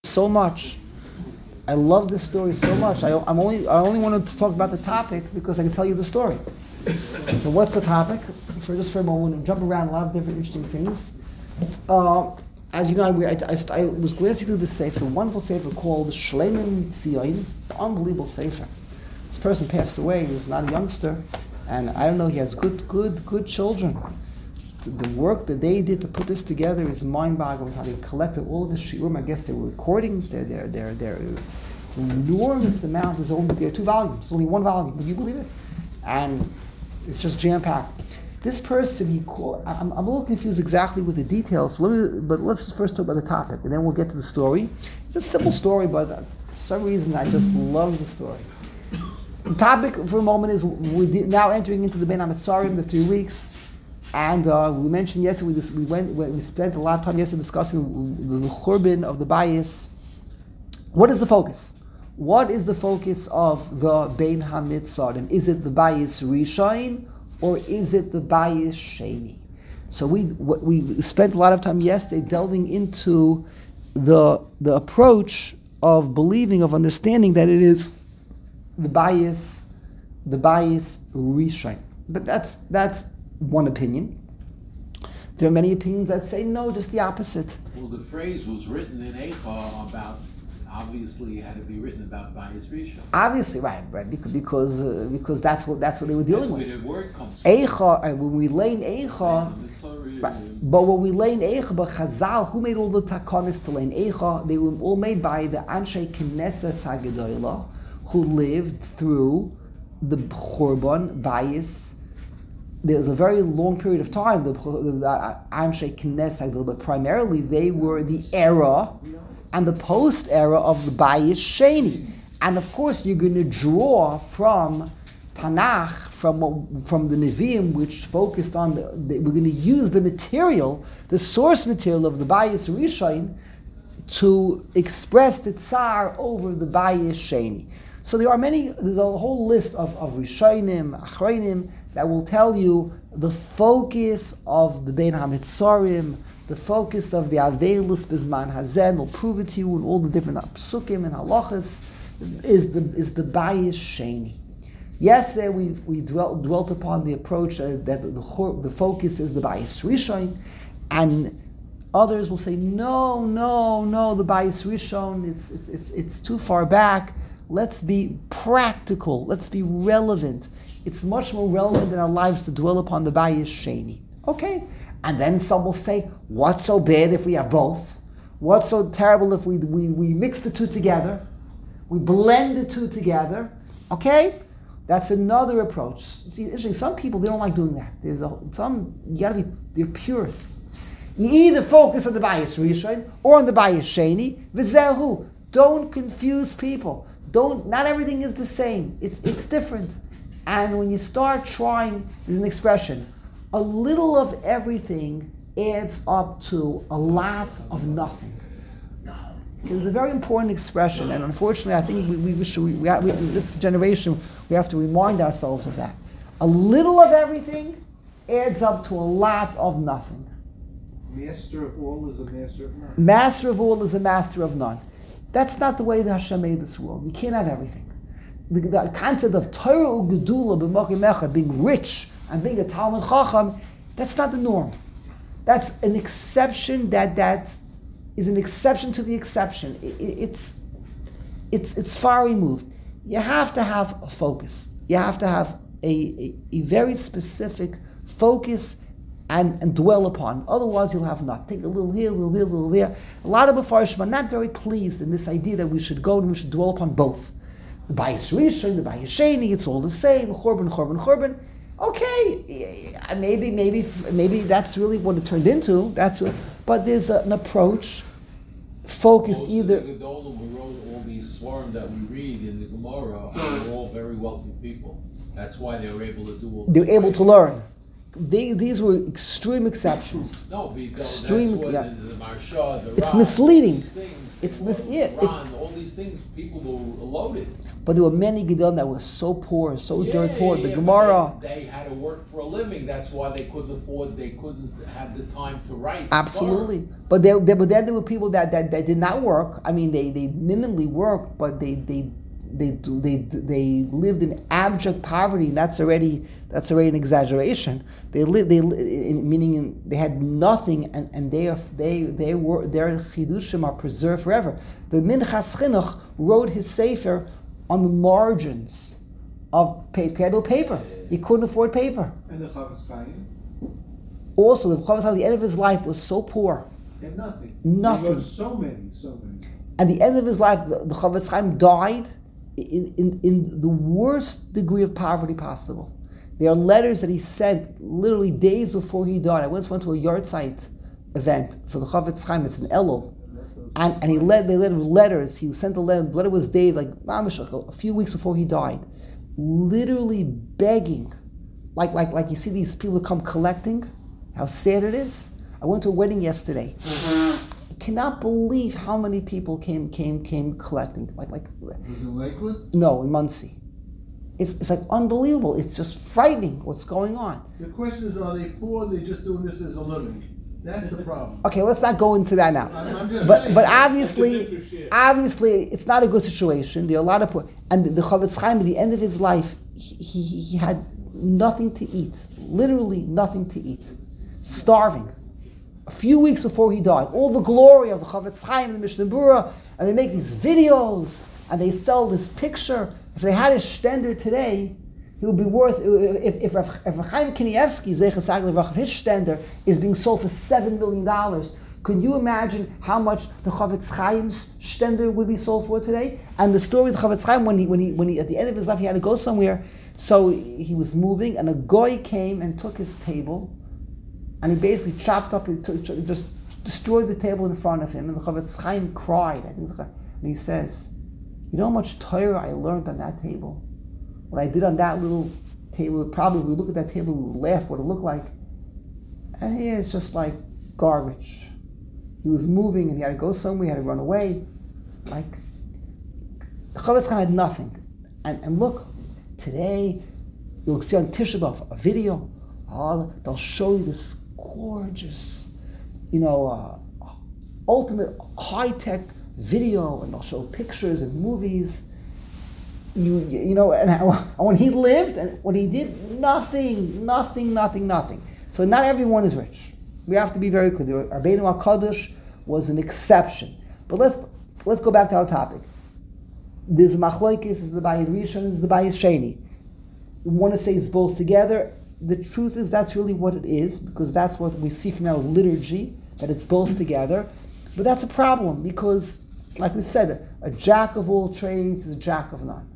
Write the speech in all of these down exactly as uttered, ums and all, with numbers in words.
so much. I love this story so much. I, I'm only I only wanted to talk about the topic because I can tell you the story. So what's the topic? For just for a moment, we'll jump around a lot of different interesting things. Uh, as you know, I, I, I, I was glancing through this sefer. It's a wonderful sefer called Shleiman Tzion. Unbelievable sefer. This person passed away. He was not a youngster, and I don't know. He has good, good, good children. The work that they did to put this together is mind-boggling. How they collected all of his shiurim. I guess they were recordings. They're, they're, they're, they're, it's an enormous amount. There's only there are two volumes. It's only one volume. Would you believe it? And it's just jam-packed. This person, he called, I'm, I'm a little confused exactly with the details, let me, but let's first talk about the topic, and then we'll get to the story. It's a simple story, but for some reason I just love the story. The topic for a moment is we're now entering into the Ben HaMetzarim, the three weeks. And uh, we mentioned yesterday, we, we went, we spent a lot of time yesterday discussing the, the churban of the bayis. What is the focus? What is the focus of the Ben HaMetzarim? Is it the bayis Rishon or is it the bayis Sheni? So we we spent a lot of time yesterday delving into the the approach of believing, of understanding that it is the bayis the bayis Rishon. But that's that's. One opinion. There are many opinions that say no, just the opposite. Well, the phrase was written in Eicha about, obviously it had to be written about Bayis Rishon. Obviously, right, right, because because, uh, because that's what that's what they were dealing that's with. Where the word comes from. Eicha, uh, when we lay in Eicha, right, but when we lay in Eicha, but Chazal, who made all the takanis to lay in Eicha? They were all made by the Anshe Knesset Hagedolah, who lived through the Churban Bayis. There's a very long period of time, the, the Anshe Knesset, but primarily they were the era and the post-era of the Bayis Sheni. And of course, you're going to draw from Tanakh, from from the Nevi'im, which focused on, the, the, we're going to use the material, the source material of the Bayis Rishon to express the Tsar over the Bayis Sheni. So there are many, there's a whole list of, of Rishonim, Achronim, that will tell you the focus of the Ben HaMetzarim, the focus of the Avelus Bizman Hazen, will prove it to you in all the different psukim and halachas, is, is the is the Bayis Sheni. Yes, uh, we we dwelt, dwelt upon the approach uh, that the, the the focus is the Bayis Rishon, and others will say no, no, no, the Bayis Rishon, it's it's it's it's too far back. Let's be practical. Let's be relevant. It's much more relevant in our lives to dwell upon the Bayis Sheni. Okay. And then some will say, what's so bad if we have both? What's so terrible if we, we, we mix the two together? We blend the two together. Okay? That's another approach. See, interesting, some people, they don't like doing that. There's a, some, you gotta be, they're purists. You either focus on the Bayis Rishon or on the Bayis Sheni. V'zehu. Don't confuse people. Don't, not everything is the same. It's it's different. And when you start trying, there's an expression, a little of everything adds up to a lot of nothing. It's a very important expression, and unfortunately, I think we, we, should, we, we, we this generation, we have to remind ourselves of that. A little of everything adds up to a lot of nothing. Master of all is a master of none. Master of all is a master of none. That's not the way that Hashem made this world. You can't have everything. The, the concept of Torah u'gedula b'mokim echad, being rich and being a Talmud Chacham, that's not the norm. That's an exception that that is an exception to the exception. It, it, it's it's it's far removed. You have to have a focus. You have to have a, a, a very specific focus and, and dwell upon. Otherwise, you'll have nothing. Take a little here, a little here, a little there. A lot of Mefarshim are not very pleased in this idea that we should go and we should dwell upon both. The Bayis Rishon, the Bayis Sheni, it's all the same. Churban, Churban, Churban. Okay, maybe, maybe, maybe that's really what it turned into. That's what, but there's a, an approach focused Most either. of the Gedolim who wrote all these svarim that we read in the Gemara are all very wealthy people. That's why they were able to do all. They're able to learn. they, these were extreme exceptions. No, because Extreme, that's what yeah. the, the Marsha, the It's Rav, misleading. All these things, It's they mis- were- yeah, it- Ron, all these things, people were loaded. But there were many Gedolim that were so poor, so Yeah, dirt poor. yeah, The yeah, Gemara, but They, they had to work for a living. That's why they couldn't afford. They couldn't have the time to write. absolutely. But there, there, but then there were people that, that, that did not work. I mean, they, they minimally worked, but they they they they they lived in abject poverty. And that's already that's already an exaggeration. They lived they li- in, meaning in, they had nothing, and, and they are they they were their chidushim are preserved forever. The Minchas Chinuch wrote his sefer on the margins of paper. He had no paper. He couldn't afford paper. And the Chavetz Chaim, Also, the Chavetz Chaim at the end of his life was so poor. he had nothing. Nothing. He wrote so many, so many. At the end of his life, the, the Chavetz Chaim died in, in, in the worst degree of poverty possible. There are letters that he sent literally days before he died. I once went to a yard site event for the Chavetz Chaim. It's in Elul. And, and he led, they led letters. He sent a letter. The letter was dated like mamish, a few weeks before he died, literally begging, like like like you see these people come collecting. How sad it is. I went to a wedding yesterday. I cannot believe how many people came came came collecting. Like like Was it Lakewood? no, in Muncie. It's it's like unbelievable. It's just frightening what's going on. The question is, are they poor? They're just doing this as a living. That's the problem. Okay, let's not go into that now. I'm, I'm just But saying. but obviously, obviously, it's not a good situation. There are a lot of poor, and the, the Chavetz Chaim at the end of his life, he, he he had nothing to eat, literally nothing to eat, starving. A few weeks before he died, all the glory of the Chavetz Chaim and the Mishnah Berurah, and they make these videos and they sell this picture. If they had a stender today, he would be worth, if if Rav if Chaim Kanievsky, Zecher Sagler Rav, his stender is being sold for seven million dollars. Can you imagine how much the Chavetz Chaim's stender would be sold for today? And the story of the Chavetz Chaim, when he when he when he at the end of his life he had to go somewhere, so he was moving, and a goy came and took his table, and he basically chopped up, he took, just destroyed the table in front of him, and the Chavetz Chaim cried. I think, and he says, "You know how much Torah I learned on that table? What I did on that little table, probably we look at that table, we would laugh what it looked like. And here it's just like garbage." He was moving and he had to go somewhere, he had to run away. Like, Chavetz Chaim had nothing. And, and look, today, you'll see on Tisha B'Av a video, oh, they'll show you this gorgeous, you know, uh, ultimate high-tech video, and they'll show pictures and movies. You you know, and when he lived, and what he did, nothing, nothing, nothing, nothing. So not everyone is rich. We have to be very clear. Rabbeinu HaKadosh was an exception. But let's let's go back to our topic. There's Machlokes, is the Bayis Rishon, is the Bayis Sheni. We want to say it's both together. The truth is that's really what it is, because that's what we see from our liturgy, that it's both together. But that's a problem, because, like we said, a jack of all trades is a jack of none.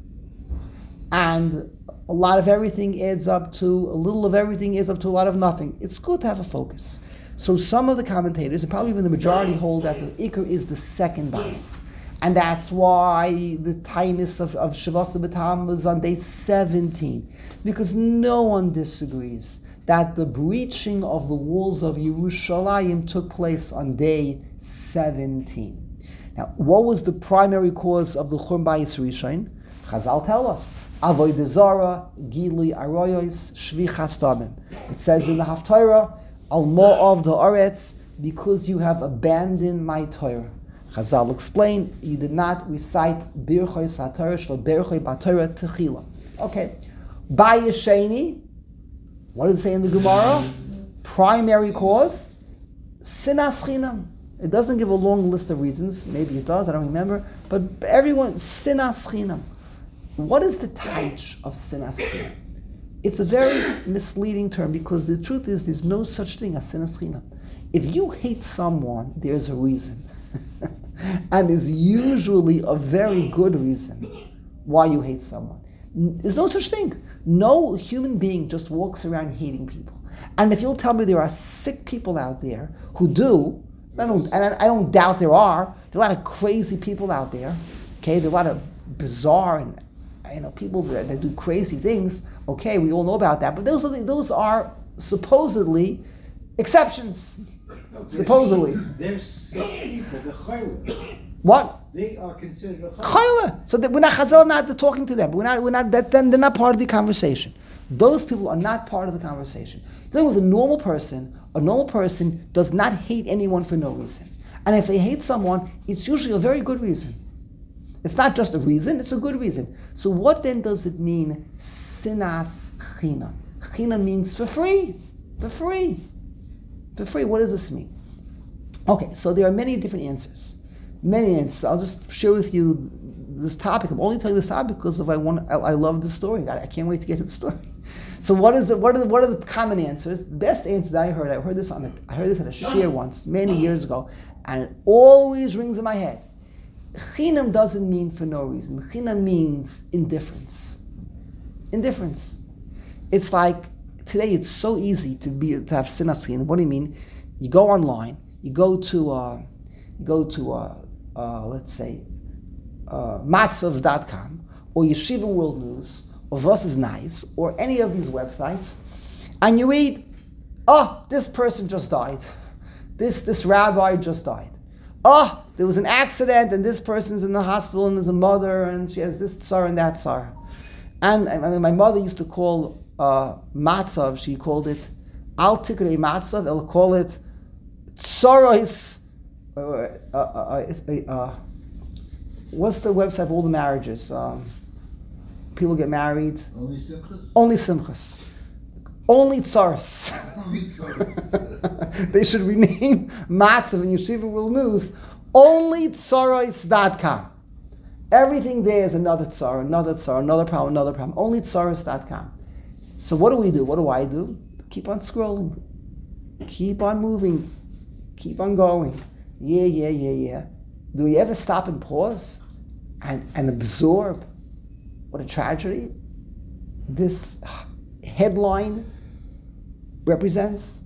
And a lot of everything adds up to, a little of everything adds up to a lot of nothing. It's good to have a focus. So some of the commentators, and probably even the majority, hold that the Iker is the second bias. And that's why the tightness of, of Shavasa B'Tam was on day seventeen. Because no one disagrees that the breaching of the walls of Yerushalayim took place on day seventeen. Now, what was the primary cause of the Churban Bayis Rishon? Chazal tell us, Avodah Zarah, Gilui Aroyos, Shvichas Damim. It says in the Haftarah, Al Mo'av Ha'aretz, because you have abandoned my Torah. Chazal explained, you did not recite Birchos HaTorah Shel Birchos BaTorah Techila. Okay. Bayis Sheni, what does it say in the Gemara? Primary cause, Sinas Chinam. It doesn't give a long list of reasons. Maybe it does, I don't remember. But everyone, Sinas Chinam. What is the taich of Sinas Chinam? It's a very misleading term, because the truth is there's no such thing as Sinas Chinam. If you hate someone, there's a reason. And there's usually a very good reason why you hate someone. There's no such thing. No human being just walks around hating people. And if you'll tell me there are sick people out there who do, I don't, and I don't doubt there are, there are a lot of crazy people out there, okay? There are a lot of bizarre and, you know, people that, that do crazy things. Okay, we all know about that. But those are the, those are supposedly exceptions. No, Supposedly. There's some people, the chayla, What? they are considered a chayla. Chayla. So that we're not Chazal not talking to them. We're not. We're not. That, then they're not part of the conversation. Those people are not part of the conversation. Dealing with a normal person, a normal person does not hate anyone for no reason. And if they hate someone, it's usually a very good reason. It's not just a reason; it's a good reason. So what then does it mean? Sinas china. China means for free, for free, for free. What does this mean? Okay, so there are many different answers. Many answers. I'll just share with you this topic. I'm only telling this topic because of I want. I, I love the story. I, I can't wait to get to the story. So what is the what are the what are the common answers? The best answers I heard. I heard this on a, I heard this at a shir once many years ago, and it always rings in my head. Chinam doesn't mean for no reason. Chinam means indifference. Indifference. It's like today. It's so easy to be to have sinas chinam. What do you mean? You go online. You go to uh, you go to uh, uh, let's say uh, matzav dot com or Yeshiva World News or Vos is Nice or any of these websites, and you read, oh, this person just died. This this rabbi just died. Oh, there was an accident and this person's in the hospital and there's a mother and she has this tsar and that tsar. And I mean, my mother used to call uh, matzav, she called it al tikrei matzav, I'll call it tsaros. Uh, uh, uh, uh, what's the website of all the marriages? Um, people get married. Only simchas? Only simchas. Only tsaros. Only tsaros. They should rename Matzav and Yeshiva World News only tsaros dot com. Everything there is another tsar, another tsar, another problem, another problem. Only tsaros dot com. So what do we do? What do I do? Keep on scrolling. Keep on moving. Keep on going. Yeah, yeah, yeah, yeah. Do we ever stop and pause and, and absorb what a tragedy this headline represents?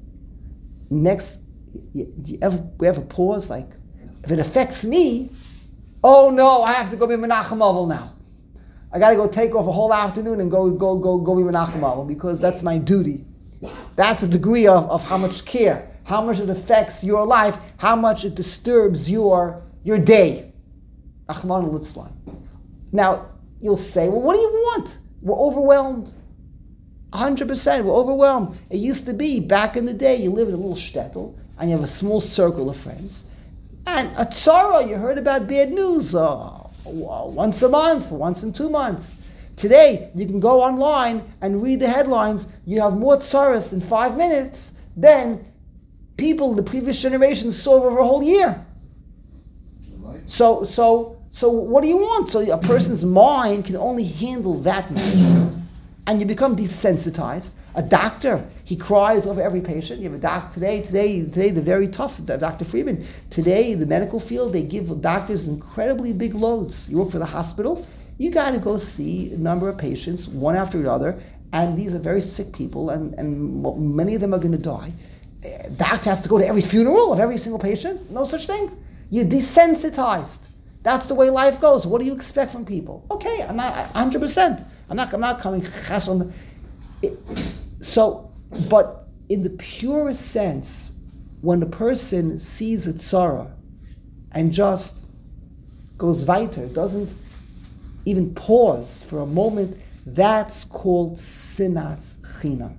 Next, do you ever, we ever pause like, if it affects me, oh no, I have to go be Menachem Avel now. I got to go take off a whole afternoon and go go go go be Menachem Avel because that's my duty. That's the degree of, of how much care, how much it affects your life, how much it disturbs your your day. Achman Litzlan. Now you'll say, well, what do you want? We're overwhelmed. one hundred percent, we're overwhelmed. It used to be, back in the day, you live in a little shtetl, and you have a small circle of friends. And a tzara, you heard about bad news uh, once a month, once in two months. Today, you can go online and read the headlines. You have more tzaras in five minutes than people in the previous generation saw over a whole year. So, so, so what do you want? So a person's mind can only handle that much. And you become desensitized. A doctor, he cries over every patient. You have a doctor today, today, today, the very tough, Doctor Friedman. Today, the medical field, they give doctors incredibly big loads. You work for the hospital, you got to go see a number of patients, one after another, and these are very sick people, and, and many of them are going to die. A doctor has to go to every funeral of every single patient? No such thing. You're desensitized. That's the way life goes. What do you expect from people? Okay, I'm not one hundred percent. I'm not, I'm not coming chas on the... It, so, but in the purest sense, when a person sees a tzara and just goes weiter, doesn't even pause for a moment, that's called sinas chinam.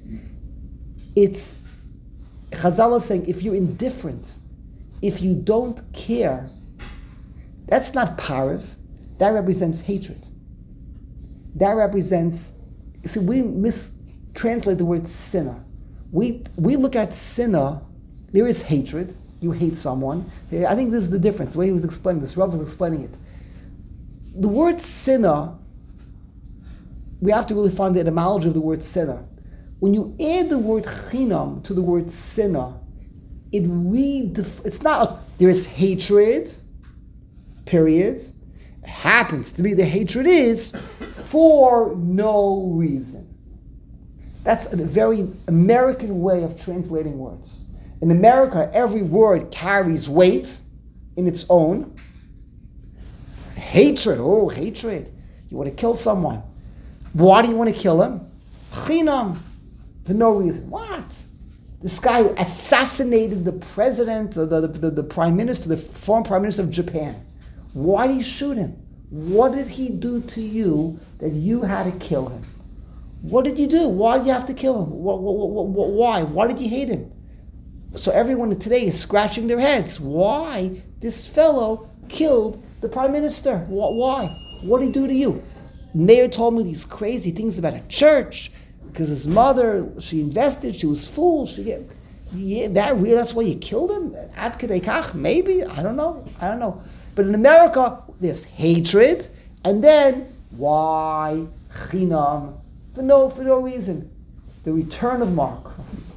It's, Chazal is saying, if you're indifferent, if you don't care, that's not parav, that represents hatred. That represents, see, we mistranslate the word sinner. We we look at sinner, there is hatred, you hate someone. I think this is the difference, the way he was explaining this, Rav was explaining it. The word sinner, we have to really find the etymology of the word sinner. When you add the word chinam to the word sinner, it redef- it's not, a, there is hatred, period. It happens to be the hatred is for no reason. That's a very American way of translating words. In America, every word carries weight in its own. Hatred, oh, hatred. You want to kill someone. Why do you want to kill him? Chinam. for no reason. What? This guy who assassinated the president, the, the, the, the prime minister, the former prime minister of Japan. Why did he shoot him? What did he do to you that you had to kill him? What did you do? Why did you have to kill him? What, what, what, what, why? Why did you hate him? So everyone today is scratching their heads. Why this fellow killed the prime minister? Why? What did he do to you? Mayor told me these crazy things about a church because his mother, she invested, she was fooled. She get, yeah, that really, that's why you killed him? Ad kedei kach? Maybe, I don't know, I don't know. But in America, there's hatred, and then why chinam for no for no reason. The return of Mark.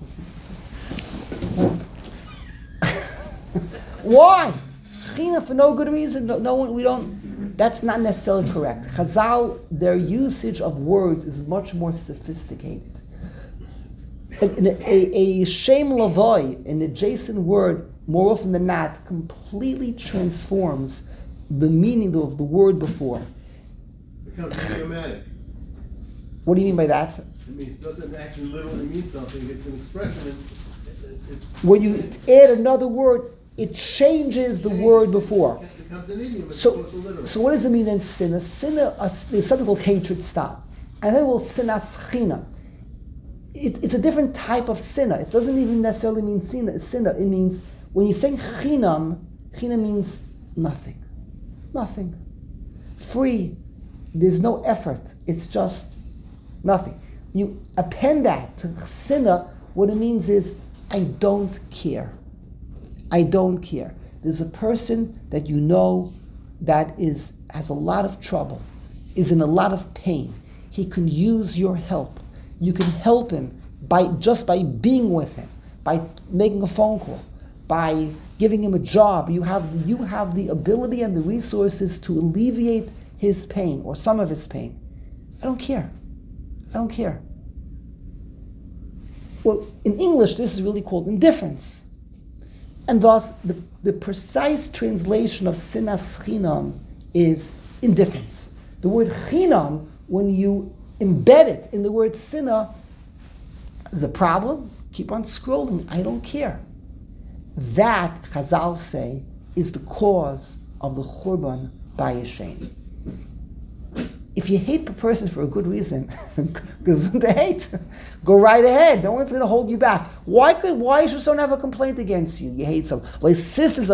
Why? China for no good reason. No, no one. We don't. That's not necessarily correct. Chazal, their usage of words is much more sophisticated. And, and a, a shem lavoi, an adjacent word, more often than not, completely transforms the meaning of the word before. It becomes idiomatic. What do you mean by that? It means it doesn't actually literally mean something. It's an expression. It, it, it, When you add another word, it changes the word before. It becomes an idiom. It's So, supposed to literally. so what does it mean then, sinna? Sinna, uh, there's something called hatred, stop. And then we'll sinas china. It, it's a different type of sinna. It doesn't even necessarily mean sinna. Sinna. It means, when you say chinam, chinam means nothing. Nothing. Free. There's no effort. It's just nothing. You append that to sinna, what it means is, I don't care. I don't care. There's a person that you know that is has a lot of trouble, is in a lot of pain. He can use your help. You can help him by just by being with him, by making a phone call, by giving him a job. You have you have the ability and the resources to alleviate his pain or some of his pain. I don't care. I don't care. Well, in English, this is really called indifference. And thus, the, the precise translation of sinas chinam is indifference. The word chinam, when you embed it in the word sinna, is a problem. Keep on scrolling. I don't care. That, Chazal say, is the cause of the churban by Yishen. If you hate a person for a good reason, gesund to hate, go right ahead. No one's going to hold you back. Why could why should someone have a complaint against you? You hate someone. What does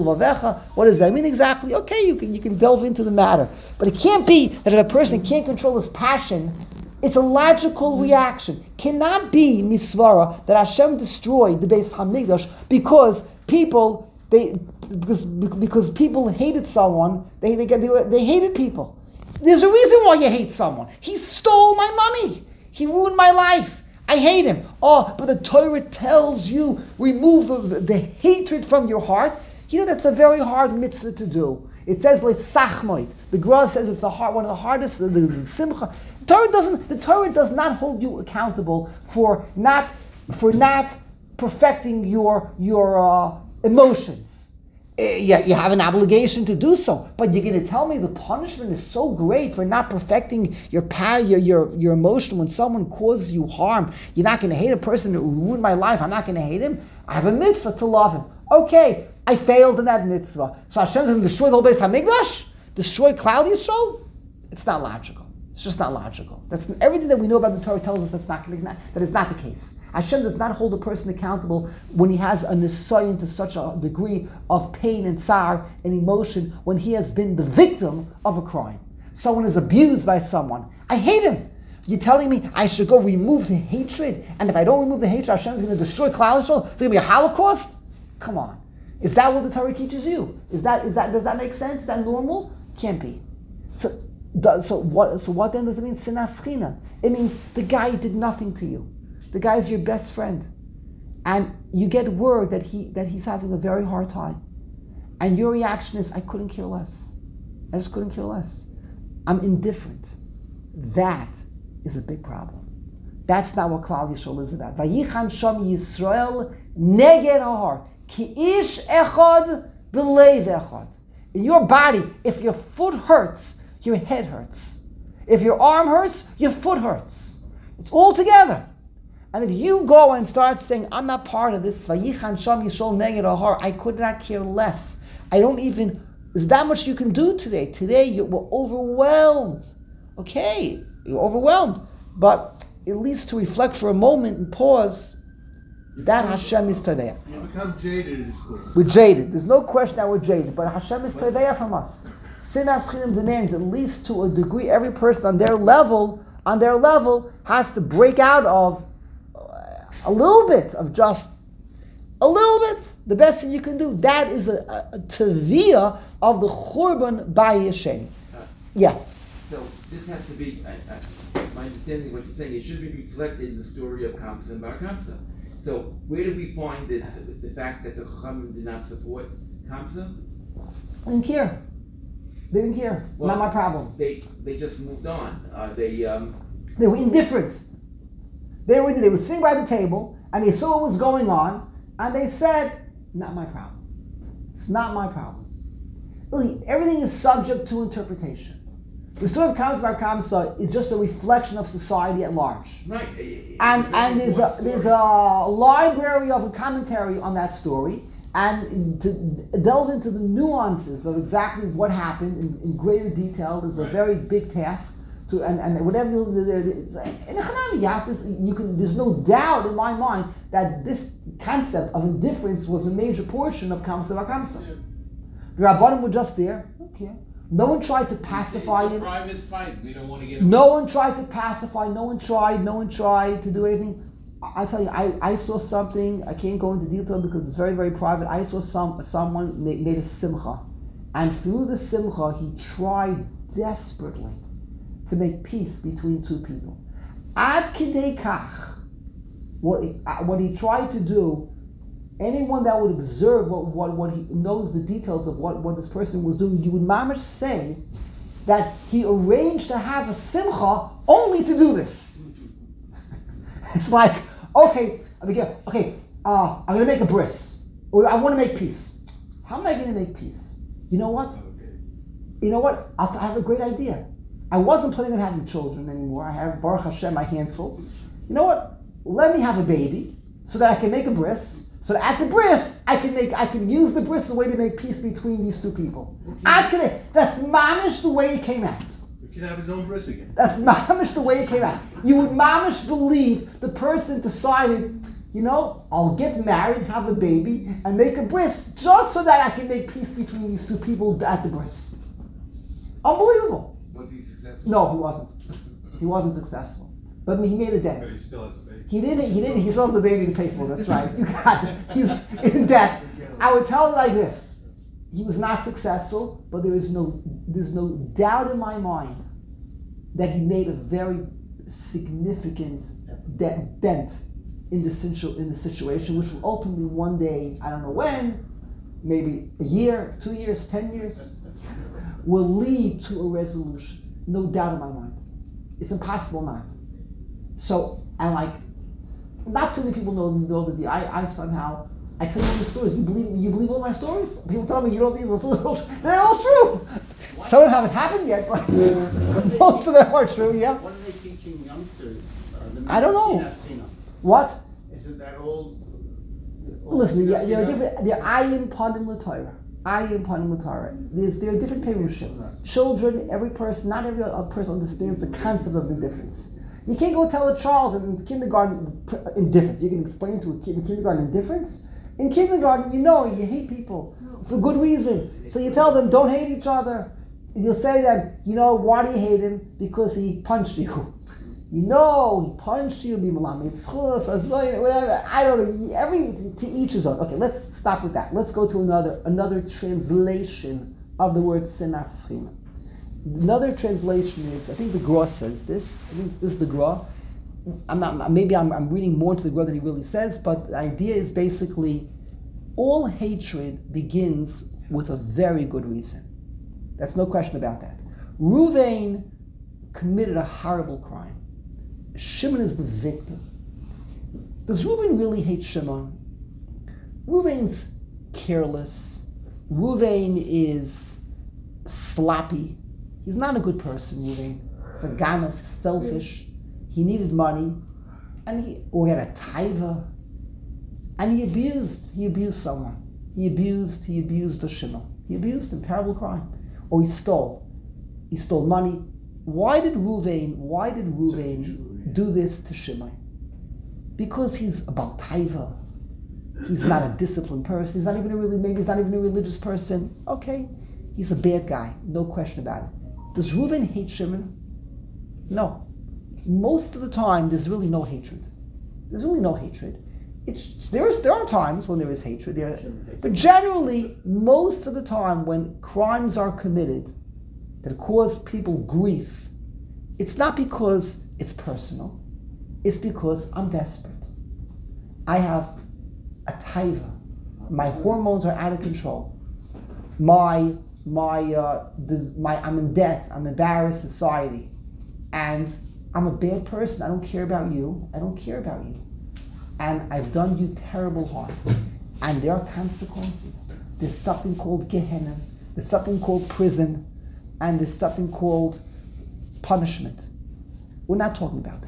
that mean exactly? Okay, you can you can delve into the matter, but it can't be that if a person can't control his passion, it's a logical reaction. Cannot be misvara that Hashem destroyed the Beis Hamikdash because people they because because people hated someone. They they they, they hated people. There's a reason why you hate someone. He stole my money. He ruined my life. I hate him. Oh, but the Torah tells you remove the, the, the hatred from your heart. You know, that's a very hard mitzvah to do. It says like sachmoid. The Gra says it's the hard, one of the hardest. The, the simcha. The Torah doesn't. The Torah does not hold you accountable for not for not perfecting your your uh, emotions. Yeah, you have an obligation to do so, but you're going to tell me the punishment is so great for not perfecting your power, your, your your emotion when someone causes you harm. You're not going to hate a person who ruined my life. I'm not going to hate him. I have a mitzvah to love him. Okay, I failed in that mitzvah. So Hashem's going to destroy the whole Beis Hamikdash? Destroy Klal Yisrael? It's not logical. It's just not logical. That's everything that we know about the Torah tells us that's not that is not the case. Hashem does not hold a person accountable when he has a nisayon to such a degree of pain and tsar and emotion when he has been the victim of a crime. Someone is abused by someone. I hate him. You're telling me I should go remove the hatred, and if I don't remove the hatred, Hashem is going to destroy Klal Yisrael? It's going to be a Holocaust? Come on. Is that what the Torah teaches you? Is that is that does that make sense? Is that normal? Can't be. So, so what? So what then does it mean? Sinas china. It means the guy did nothing to you. The guy's your best friend, and you get word that he that he's having a very hard time, and your reaction is, "I couldn't care less. I just couldn't care less. I'm indifferent." That is a big problem. That's not what Klal Yisrael is about. Vayichan Sham Yisrael neged hahar ki ish echad b'leiv echad. In your body, if your foot hurts, your head hurts. If your arm hurts, your foot hurts. It's all together. And if you go and start saying, I'm not part of this, Vayichan Sham Yishol Neged Ahar, I could not care less. I don't even, there's that much you can do today. Today you were overwhelmed. Okay, you're overwhelmed. But at least to reflect for a moment and pause, that Hashem is Tadea. You become jaded at school. We're jaded. There's no question that we're jaded, but Hashem is Tadea from us. Sinas Chinim demands, at least to a degree, every person on their level, on their level, has to break out of a little bit of just a little bit, the best thing you can do. That is a, a, a taviyah of the Churban by Yesheni. Yeah. So this has to be, I, I, my understanding of what you're saying, it should be reflected in the story of Kamsa and Bar Kamsa. So where do we find this, the fact that the Chachamim did not support Kamsa? I didn't care. They didn't care. Well, Not my problem. They they just moved on. Uh, they um, They were indifferent. They were they were sitting by the table and they saw what was going on and they said, not my problem. It's not my problem. Really, everything is subject to interpretation. The story of Kamsa Bar Kamsa is just a reflection of society at large. right. And and there's a there's a library of a commentary on that story, and to delve into the nuances of exactly what happened in, in greater detail is a Right. very big task. To and, and whatever you in economy, you have to, you can. There's no doubt in my mind that this concept of indifference was a major portion of Kamsa Bar Kamsa. The Rabbanim were just there. Okay. No one tried to pacify it's, it's him. a private fight. We don't want to get. No one tried to pacify. No one tried. No one tried to do anything. I, I tell you, I, I saw something. I can't go into detail because it's very very private. I saw some someone made, made a simcha, and through the simcha he tried desperately to make peace between two people. Ad kidei kach, what he, uh, what he tried to do. Anyone that would observe what, what, what he knows the details of what, what this person was doing, you would mamish say that he arranged to have a simcha only to do this. It's like, okay, I mean, okay, uh, I'm going to make a bris. Or I want to make peace. How am I going to make peace? You know what? You know what? I'll, I have a great idea. I wasn't planning on having children anymore. I have, Baruch Hashem, my hands full. You know what? Let me have a baby so that I can make a bris. So that at the bris, I can make, I can use the bris as a way to make peace between these two people. I can, that's mamish the way it came out. He can have his own bris again. That's mamish the way it came out. You would mamish believe the person decided, you know, I'll get married, have a baby, and make a bris just so that I can make peace between these two people at the bris. Unbelievable. Was he successful? No, he wasn't. He wasn't successful. But he made a dent. But he still has a baby. He didn't, he didn't, he still has the baby to pay for, that's right. You got it. He's in debt. I would tell it like this. He was not successful, but there is no, there's no doubt in my mind that he made a very significant de- dent in the, situ- in the situation, which will ultimately one day, I don't know when, maybe a year, two years, ten years, will lead to a resolution. No doubt in my mind. It's impossible not. So, and like, not too many people know, know that the, I, I somehow, I tell you all the stories. You believe you believe all my stories? People tell me you don't believe the stories. They're all true. Some of them haven't happened yet, but most of them are true, yeah. What are they teaching youngsters? Uh, the I don't know. Sinas What? Is it that old? old Listen, yeah, Sinas there are China? different, there are ayin panim l'Torah. Ayin panim l'Torah. There's, there are different perushim. Children, every person, not every other person understands the concept of the difference. You can't go tell a child in kindergarten indifference. You can explain to a kid in kindergarten indifference. In kindergarten, you know you hate people for good reason. So you tell them, don't hate each other. You'll say to them, you know, why do you hate him? Because he punched you. You know, he punched you, whatever. I don't know. Every to each his own. Okay, let's stop with that. Let's go to another another translation of the word sinas china. Another translation is, I think the Gra says this. I think this is the Gra. I'm not. Maybe I'm, I'm reading more into the Gra than he really says, but the idea is basically all hatred begins with a very good reason. That's no question about that. Ruvain committed a horrible crime. Shimon is the victim. Does Reuven really hate Shimon? Reuven's careless. Reuven is sloppy. He's not a good person, Reuven. He's a ganef, selfish. He needed money. and he, or he had a taiva, and he abused, he abused someone. He abused, he abused a Shimon. He abused him, terrible crime. Or he stole. He stole money. Why did Ruvain, why did Ruvain do this to Shimon? Because he's a Baal Taiva. He's not a disciplined person. He's not even a really, maybe he's not even a religious person. Okay, he's a bad guy, no question about it. Does Reuven hate Shimon? No. Most of the time, there's really no hatred. There's really no hatred. It's there is there are times when there is hatred, there, but generally, most of the time, when crimes are committed that cause people grief, it's not because it's personal. It's because I'm desperate. I have a taiva. My hormones are out of control. My my uh, this, my I'm in debt. I'm embarrassed society, and I'm a bad person. I don't care about you. I don't care about you, and I've done you terrible harm. And there are consequences. There's something called Gehenna. There's something called prison, and there's something called punishment. We're not talking about that.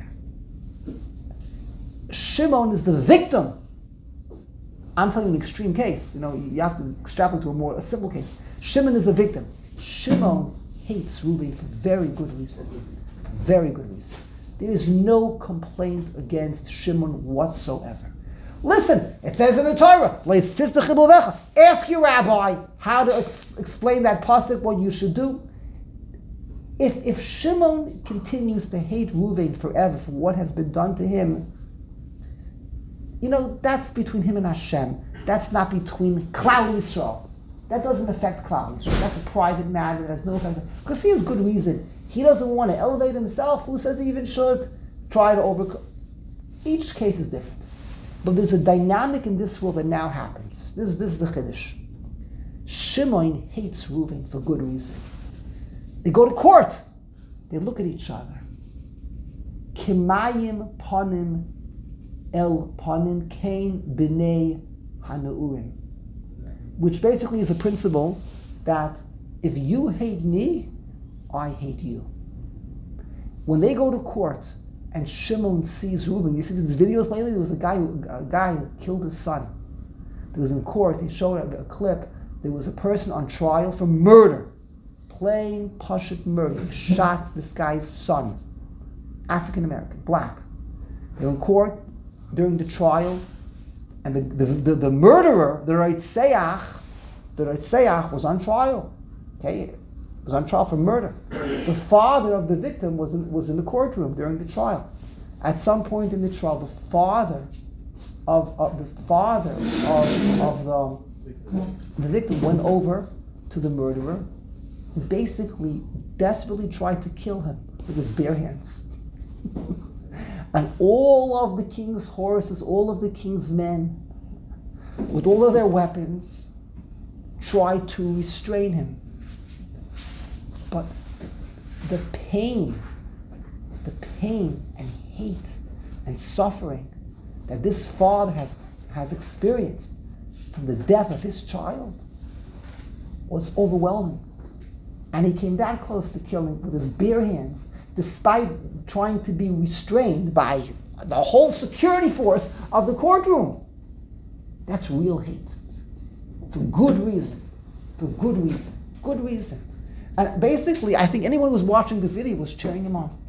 Shimon is the victim. I'm telling you an extreme case. You know, you have to extrapolate to a more a simple case. Shimon is a victim. Shimon hates Reuven for very good reason. Very good reason. There is no complaint against Shimon whatsoever. Listen, it says in the Torah, ask your rabbi how to ex- explain that pasuk, what you should do. If if Shimon continues to hate Reuven forever for what has been done to him, you know, that's between him and Hashem. That's not between Klal Yisrael. That doesn't affect Klal Yisrael. That's a private matter that has no effect. Because he has good reason. He doesn't want to elevate himself. Who says he even should try to overcome? Each case is different. But there's a dynamic in this world that now happens. This, this is the Chiddush. Shimon hates Reuven for good reason. They go to court. They look at each other. Kimayim panim El Panim Kain B'nei Hanaurim, which basically is a principle that if you hate me, I hate you. When they go to court and Shimon sees Reuben, you see these videos lately, there was a guy who, a guy who killed his son. There was in court, he showed a, a clip, there was a person on trial for murder, plain pashut murder. He shot this guy's son, African American, black. They're in court during the trial, and the the, the, the murderer, the Reitzeach, the Reitzeach was on trial. Okay, was on trial for murder. The father of the victim was in, was in the courtroom during the trial. At some point in the trial, the father of, of the father of, of the, the victim went over to the murderer and basically desperately tried to kill him with his bare hands. And all of the king's horses, all of the king's men, with all of their weapons, tried to restrain him. But the pain, the pain and hate and suffering that this father has, has experienced from the death of his child was overwhelming. And he came that close to killing with his bare hands, despite trying to be restrained by the whole security force of the courtroom. That's real hate. For good reason. For good reason. Good reason. And basically, I think anyone who was watching the video was cheering him on.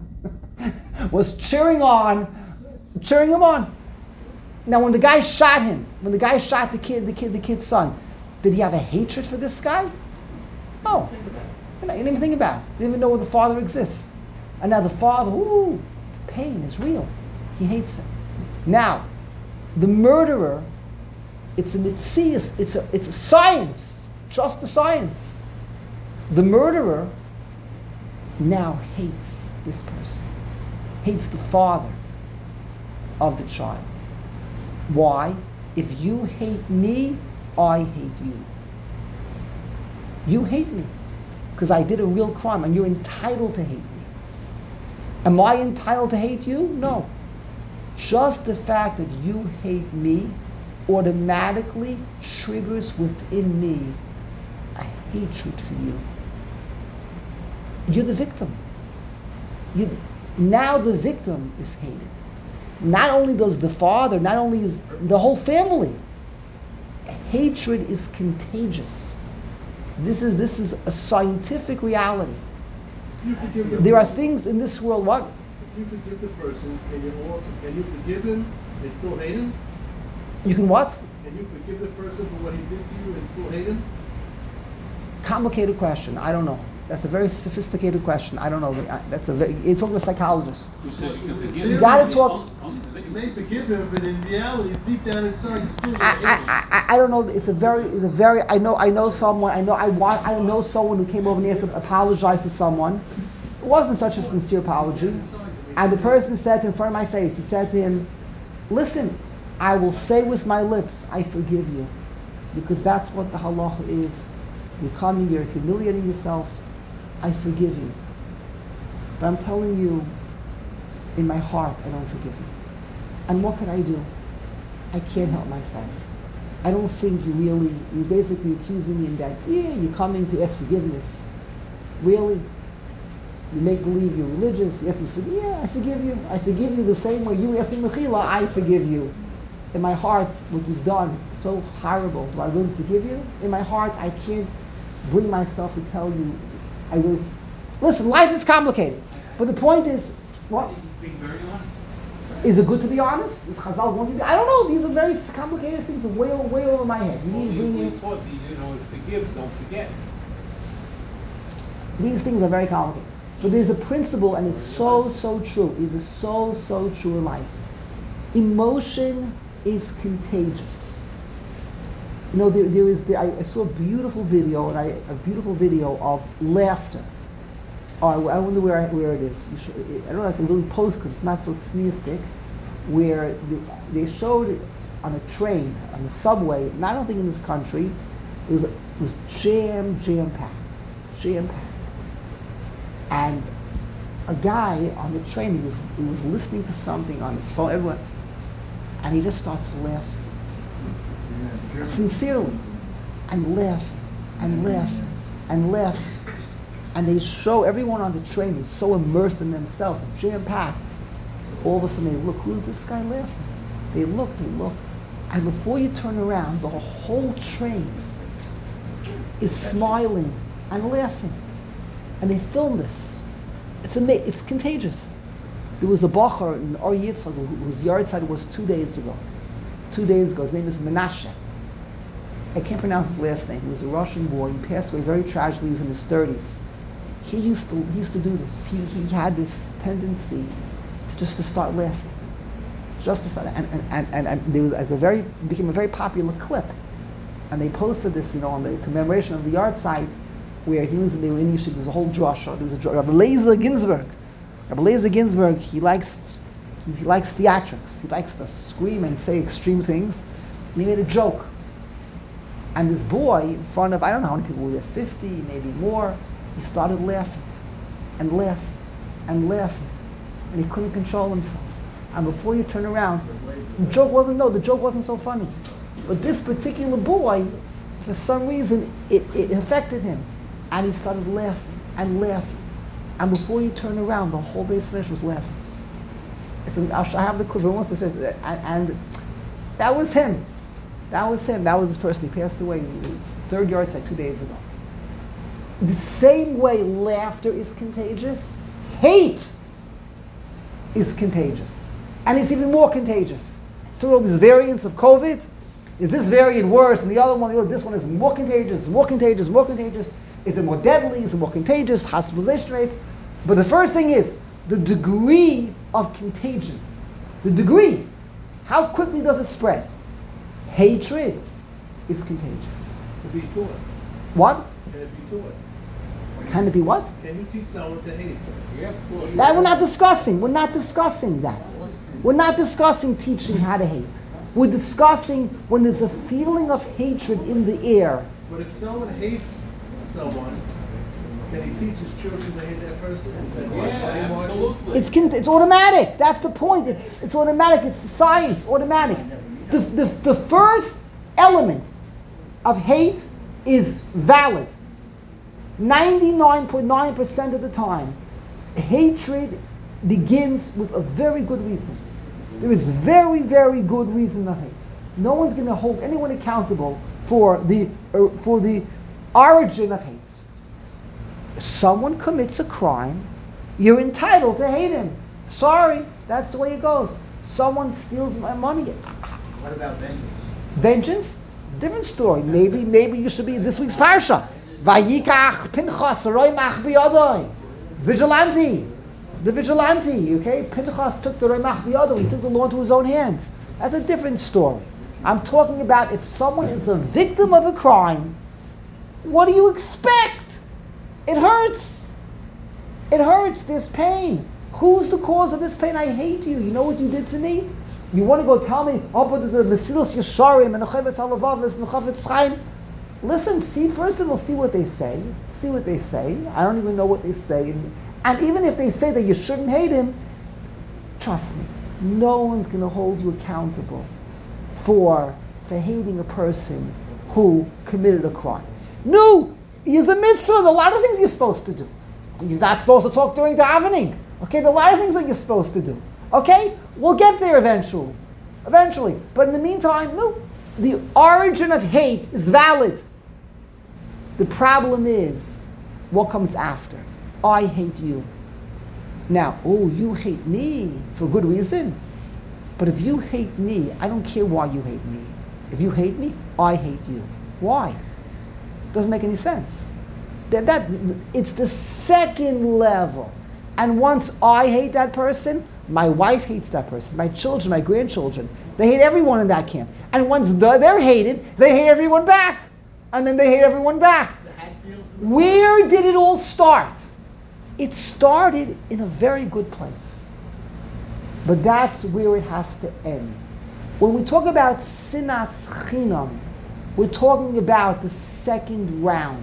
was cheering on, cheering him on. Now, when the guy shot him, when the guy shot the kid, the kid, the kid's son, did he have a hatred for this guy? No. You didn't even think about it. He didn't even know the father exists. And now the father, ooh, the pain is real. He hates him. Now, the murderer, it's a mitzias, it's a, it's a science. Trust the science. The murderer now hates this person. Hates the father of the child. Why? If you hate me, I hate you. You hate me because I did a real crime and you're entitled to hate me. Am I entitled to hate you? No. Just the fact that you hate me automatically triggers within me a hatred for you. You're the victim. You, now the victim is hated. not only does the father, not only is the whole family, hatred is contagious. This is this is a scientific reality. You forgive the There are person. things in this world. What? If you forgive the person, can you also can you forgive him and still hate him? You can what? Can you forgive the person for what he did to you and still hate him? Complicated question. I don't know. That's a very sophisticated question. I don't know. That's a very, you're talking to a psychologist. Who says you can forgive? You him? gotta talk- Only- only You may forgive him, but in reality, deep down inside, you still I, hate him. I, I, I don't know. It's a very, it's a very. I know. I know someone. I know. I want. I know someone who came over and asked to apologize to someone. It wasn't such a sincere apology, and the person said in front of my face, he said to him, "Listen, I will say with my lips, I forgive you, because that's what the halacha is. You're coming. You're humiliating yourself. I forgive you. But I'm telling you, in my heart, I don't forgive you. And what can I do? I can't help myself. I don't think you really, you're basically accusing me that, yeah, you're coming to ask forgiveness. Really? You make believe you're religious, you ask me for, yeah, I forgive you. I forgive you the same way you ask me mechila, I forgive you. In my heart, what you've done is so horrible. Do I really forgive you? In my heart, I can't bring myself to tell you, I really, listen, life is complicated. But the point is, what? He's being very honest. Is it good to be honest? Is Chazal going to be? I don't know. These are very complicated things, way, way over my head. You Well, need to you, bring we in. taught you, you know, forgive, don't forget. These things are very complicated. But there's a principle, and it's so, so true. It is so, so true in life. Emotion is contagious. You know, there, there is. The, I, I saw a beautiful video, and I, a beautiful video of laughter. Oh, I, I wonder where, I, where it is. You should, I don't know if I can really post because it's not so sneeristic. Where the, they showed it on a train, on the subway, and I don't think in this country, it was, it was jam, jam packed, jam packed. And a guy on the train, he was, he was listening to something on his phone, everyone, and he just starts laughing, sincerely, and laughing, and laughing, and laughing. And they show everyone on the train was so immersed in themselves, jam packed. All of a sudden they look, who's this guy laughing? They look, they look. And before you turn around, the whole train is smiling and laughing. And they filmed this. It's ama- it's contagious. There was a bacher in Or Yitzchak whose yard side was two days ago. Two days ago, his name is Menashe. I can't pronounce his last name. He was a Russian boy. He passed away very tragically. He was in his thirties. He used to he used to do this. He he had this tendency to just to start laughing, just to start. And and, and, and, and there was as a very became a very popular clip, and they posted this, you know, on the commemoration of the yard site, where he was. They were in Yeshiva. There was a whole drasha. There was a drasha. Rabbi Eliezer Ginsburg. Rabbi Eliezer Ginsburg. He likes he, he likes theatrics. He likes to scream and say extreme things. And he made a joke. And this boy in front of I don't know how many people were there, fifty, maybe more. He started laughing, and laughing, and laughing, and he couldn't control himself. And before you turn around, the joke wasn't, no, the joke wasn't so funny. But this particular boy, for some reason, it, it affected him. And he started laughing, and laughing. And before you turn around, the whole base finish was laughing. It's an, I have the clip, who wants to say it, and, and that was him. That was him, that was this person. He passed away, third yard site two days ago. The same way laughter is contagious, hate is contagious. And it's even more contagious. Through all these variants of COVID, is this variant worse than the other one? This one is more contagious, more contagious, more contagious. Is it more deadly? Is it more contagious? Hospitalization rates. But the first thing is the degree of contagion. The degree. How quickly does it spread? Hatred is contagious. To be taught. What? Can it be taught? Can it be what? Can you teach someone to hate? Yeah, of course. That we're not discussing. We're not discussing that. We're not discussing teaching how to hate. We're discussing when there's a feeling of hatred in the air. But if someone hates someone, can he teach his children to hate that person? Is that Yeah, absolutely. It's con- it's automatic. That's the point. It's it's automatic. It's the science. Automatic. The, the, the first element of hate is valid. ninety-nine point nine percent of the time, hatred begins with a very good reason. There is very, very good reason to hate. No one's going to hold anyone accountable for the uh, for the origin of hate. If someone commits a crime, you're entitled to hate him. Sorry, that's the way it goes. Someone steals my money. What about vengeance? Vengeance? It's a different story. Maybe, maybe you should be in this week's parsha. Vayikach Pinchas roi mach biyadoi. Vigilante. The vigilante, okay? Pinchas took the roi mach biyadoi. He took the law into his own hands. That's a different story. I'm talking about if someone is a victim of a crime, what do you expect? It hurts. It hurts. There's pain. Who's the cause of this pain? I hate you. You know what you did to me? You want to go tell me, oh, but there's a Mesilas Yesharim and a Chavetz Halavav and a Chavetz Chaim. Listen, see, first of all, see what they say. See what they say. I don't even know what they say. And, and even if they say that you shouldn't hate him, trust me, no one's going to hold you accountable for, for hating a person who committed a crime. No, he's a mitzvah. There are a lot of things you're supposed to do. He's not supposed to talk during davening. Okay, there are a lot of things that you're supposed to do. Okay, we'll get there eventually. Eventually. But in the meantime, no. The origin of hate is valid. The problem is what comes after. I hate you. Now, oh, you hate me for good reason. But if you hate me, I don't care why you hate me. If you hate me, I hate you. Why? Doesn't make any sense. That, that it's the second level. And once I hate that person, my wife hates that person. My children, my grandchildren, they hate everyone in that camp. And once they're hated, they hate everyone back. And then they hate everyone back. Where did it all start? It started in a very good place. But that's where it has to end. When we talk about sinas chinam, we're talking about the second round.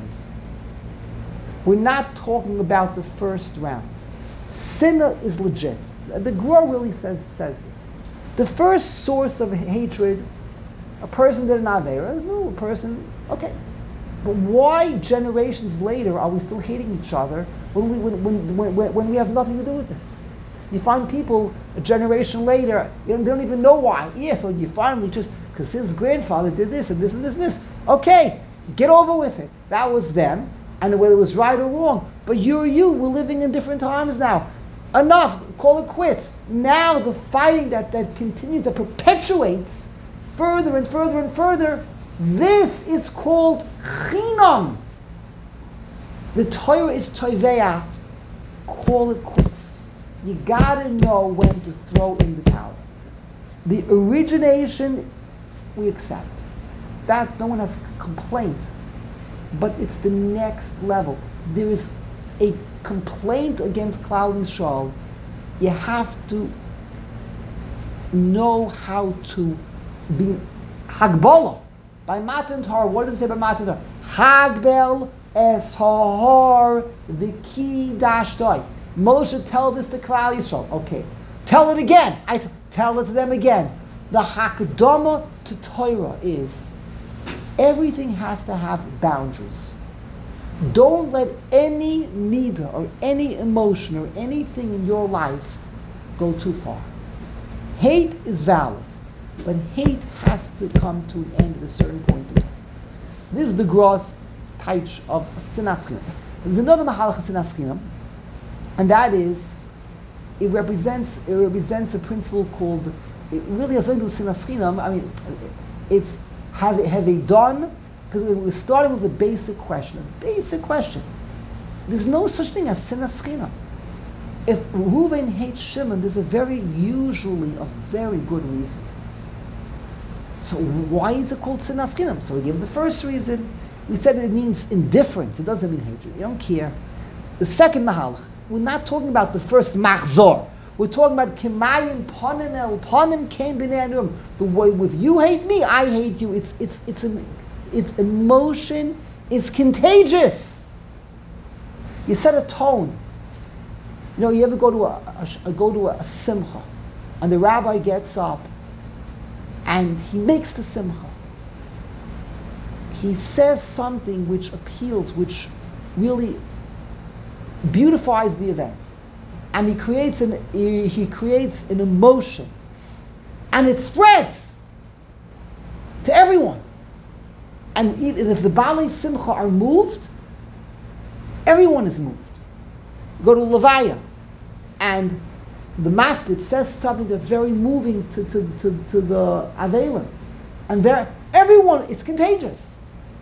We're not talking about the first round. Sinna is legit. The Gra really says, says this. The first source of hatred, a person did an Aveira, no, a person, okay. But why generations later are we still hating each other when we, when, when, when, when we have nothing to do with this? You find people a generation later, you know, they don't even know why. Yeah, so you finally just, because his grandfather did this and this and this and this. Okay, get over with it. That was them. And whether it was right or wrong. But you or you, we're living in different times now. Enough, call it quits. Now the fighting that, that continues, that perpetuates further and further and further, this is called chinam. The Torah is toiveah. Call it quits. You gotta know when to throw in the towel. The origination, we accept. That, no one has complaint. But it's the next level. There is a complaint against Klal Yisrael. You have to know how to be Hagbala. By Matan Torah, what does it say by Matan Torah? Hagbel es hahar v'ki dashtoi. Moshe, tell this to Klal Yisrael. Okay. Tell it again. I t- tell it to them again. The Hakdama to Torah is everything has to have boundaries. Don't let any midah or any emotion or anything in your life go too far. Hate is valid, but hate has to come to an end at a certain point in time. This is the gross taich of sinas chinam. There's another mahalach of sinas chinam, and that is, it represents it represents a principle called, it really has nothing to do with sinas chinam. I mean, it's Have, have they done? Because we're starting with a basic question. A basic question. There's no such thing as sinas chinam. If Reuven hates Shimon, there's a very, usually a very good reason. So why is it called sinas chinam? So we give the first reason. We said it means indifference. It doesn't mean hatred. You don't care. The second mahalach, we're not talking about the first machzor. We're talking about kimayim ponim el ponim came b'nei anum. The way with you hate me, I hate you. It's it's it's an it's emotion is contagious. You set a tone. You know, you ever go to a, a, a go to a, a simcha, and the rabbi gets up, and he makes the simcha. He says something which appeals, which really beautifies the event. And he creates an he creates an emotion, And it spreads to everyone. And if the Baalei Simcha are moved, everyone is moved. Go to Levaya, and the Maspid says something that's very moving to, to, to, to the Avelim. And there, everyone, it's contagious.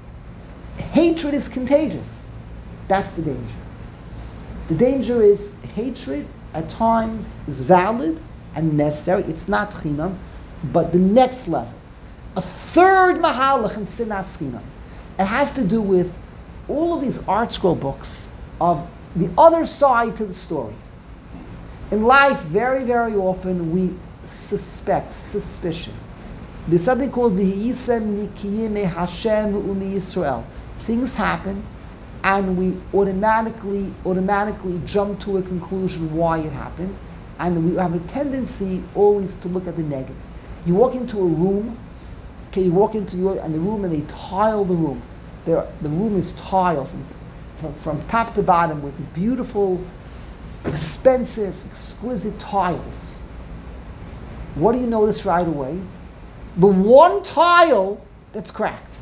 Hatred is contagious. That's the danger. The danger is hatred at times is valid and necessary. It's not chinam, but the next level. A third mahalach in sinas chinam. It has to do with all of these art scroll books of the other side to the story. In life, very, very often we suspect, suspicion. There's something called v'hi'isem nikiyim Hashem u'mi Yisrael. Things happen, and we automatically, automatically jump to a conclusion why it happened, and we have a tendency always to look at the negative. You walk into a room, okay, you walk into your and the room, and they tile the room. There, the room is tiled from, from, from top to bottom with beautiful, expensive, exquisite tiles. What do you notice right away? The one tile that's cracked.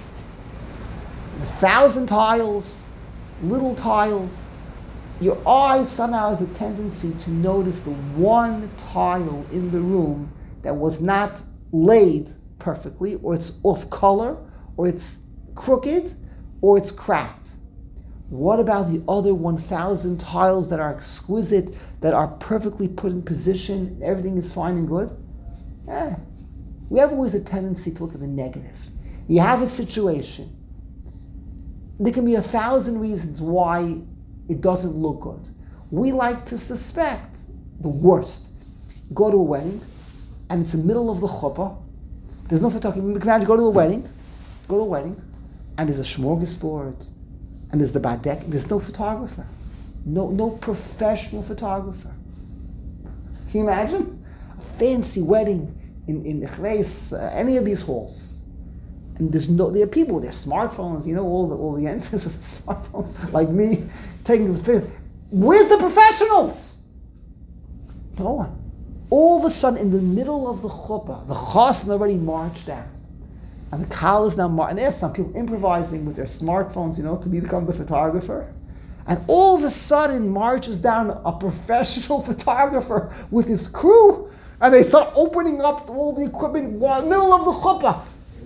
The thousand tiles, little tiles. Your eye somehow has a tendency to notice the one tile in the room that was not laid perfectly, or it's off color, or it's crooked, or it's cracked. What about the other one thousand tiles that are exquisite, that are perfectly put in position, everything is fine and good? Eh. We have always a tendency to look at the negative. You have a situation. There can be a thousand reasons why it doesn't look good. We like to suspect the worst. You go to a wedding, and it's in the middle of the chuppah. There's no photography. Imagine go to a wedding, go to a wedding, and there's a smorgasbord, and there's the badek, and there's no photographer. No, no professional photographer. Can you imagine? A fancy wedding in, in Echleis, uh, any of these halls. And there's no, there are people with their smartphones, you know, all the all the entrants with the smartphones, like me, taking this picture. Where's the professionals? No one. All of a sudden, in the middle of the chuppah, the chassan already marched down. And the kal is now marching. And there's some people improvising with their smartphones, you know, to become the photographer. And all of a sudden, marches down a professional photographer with his crew. And they start opening up all the equipment in the middle of the chuppah.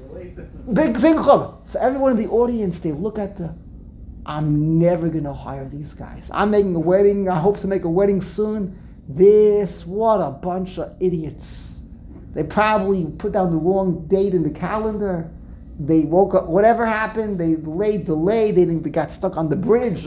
Big thing chuppah. So everyone in the audience, they look at the, I'm never going to hire these guys. I'm making a wedding. I hope to make a wedding soon. This, what a bunch of idiots. They probably put down the wrong date in the calendar. They woke up, whatever happened, they delayed, delayed, they, they got stuck on the bridge.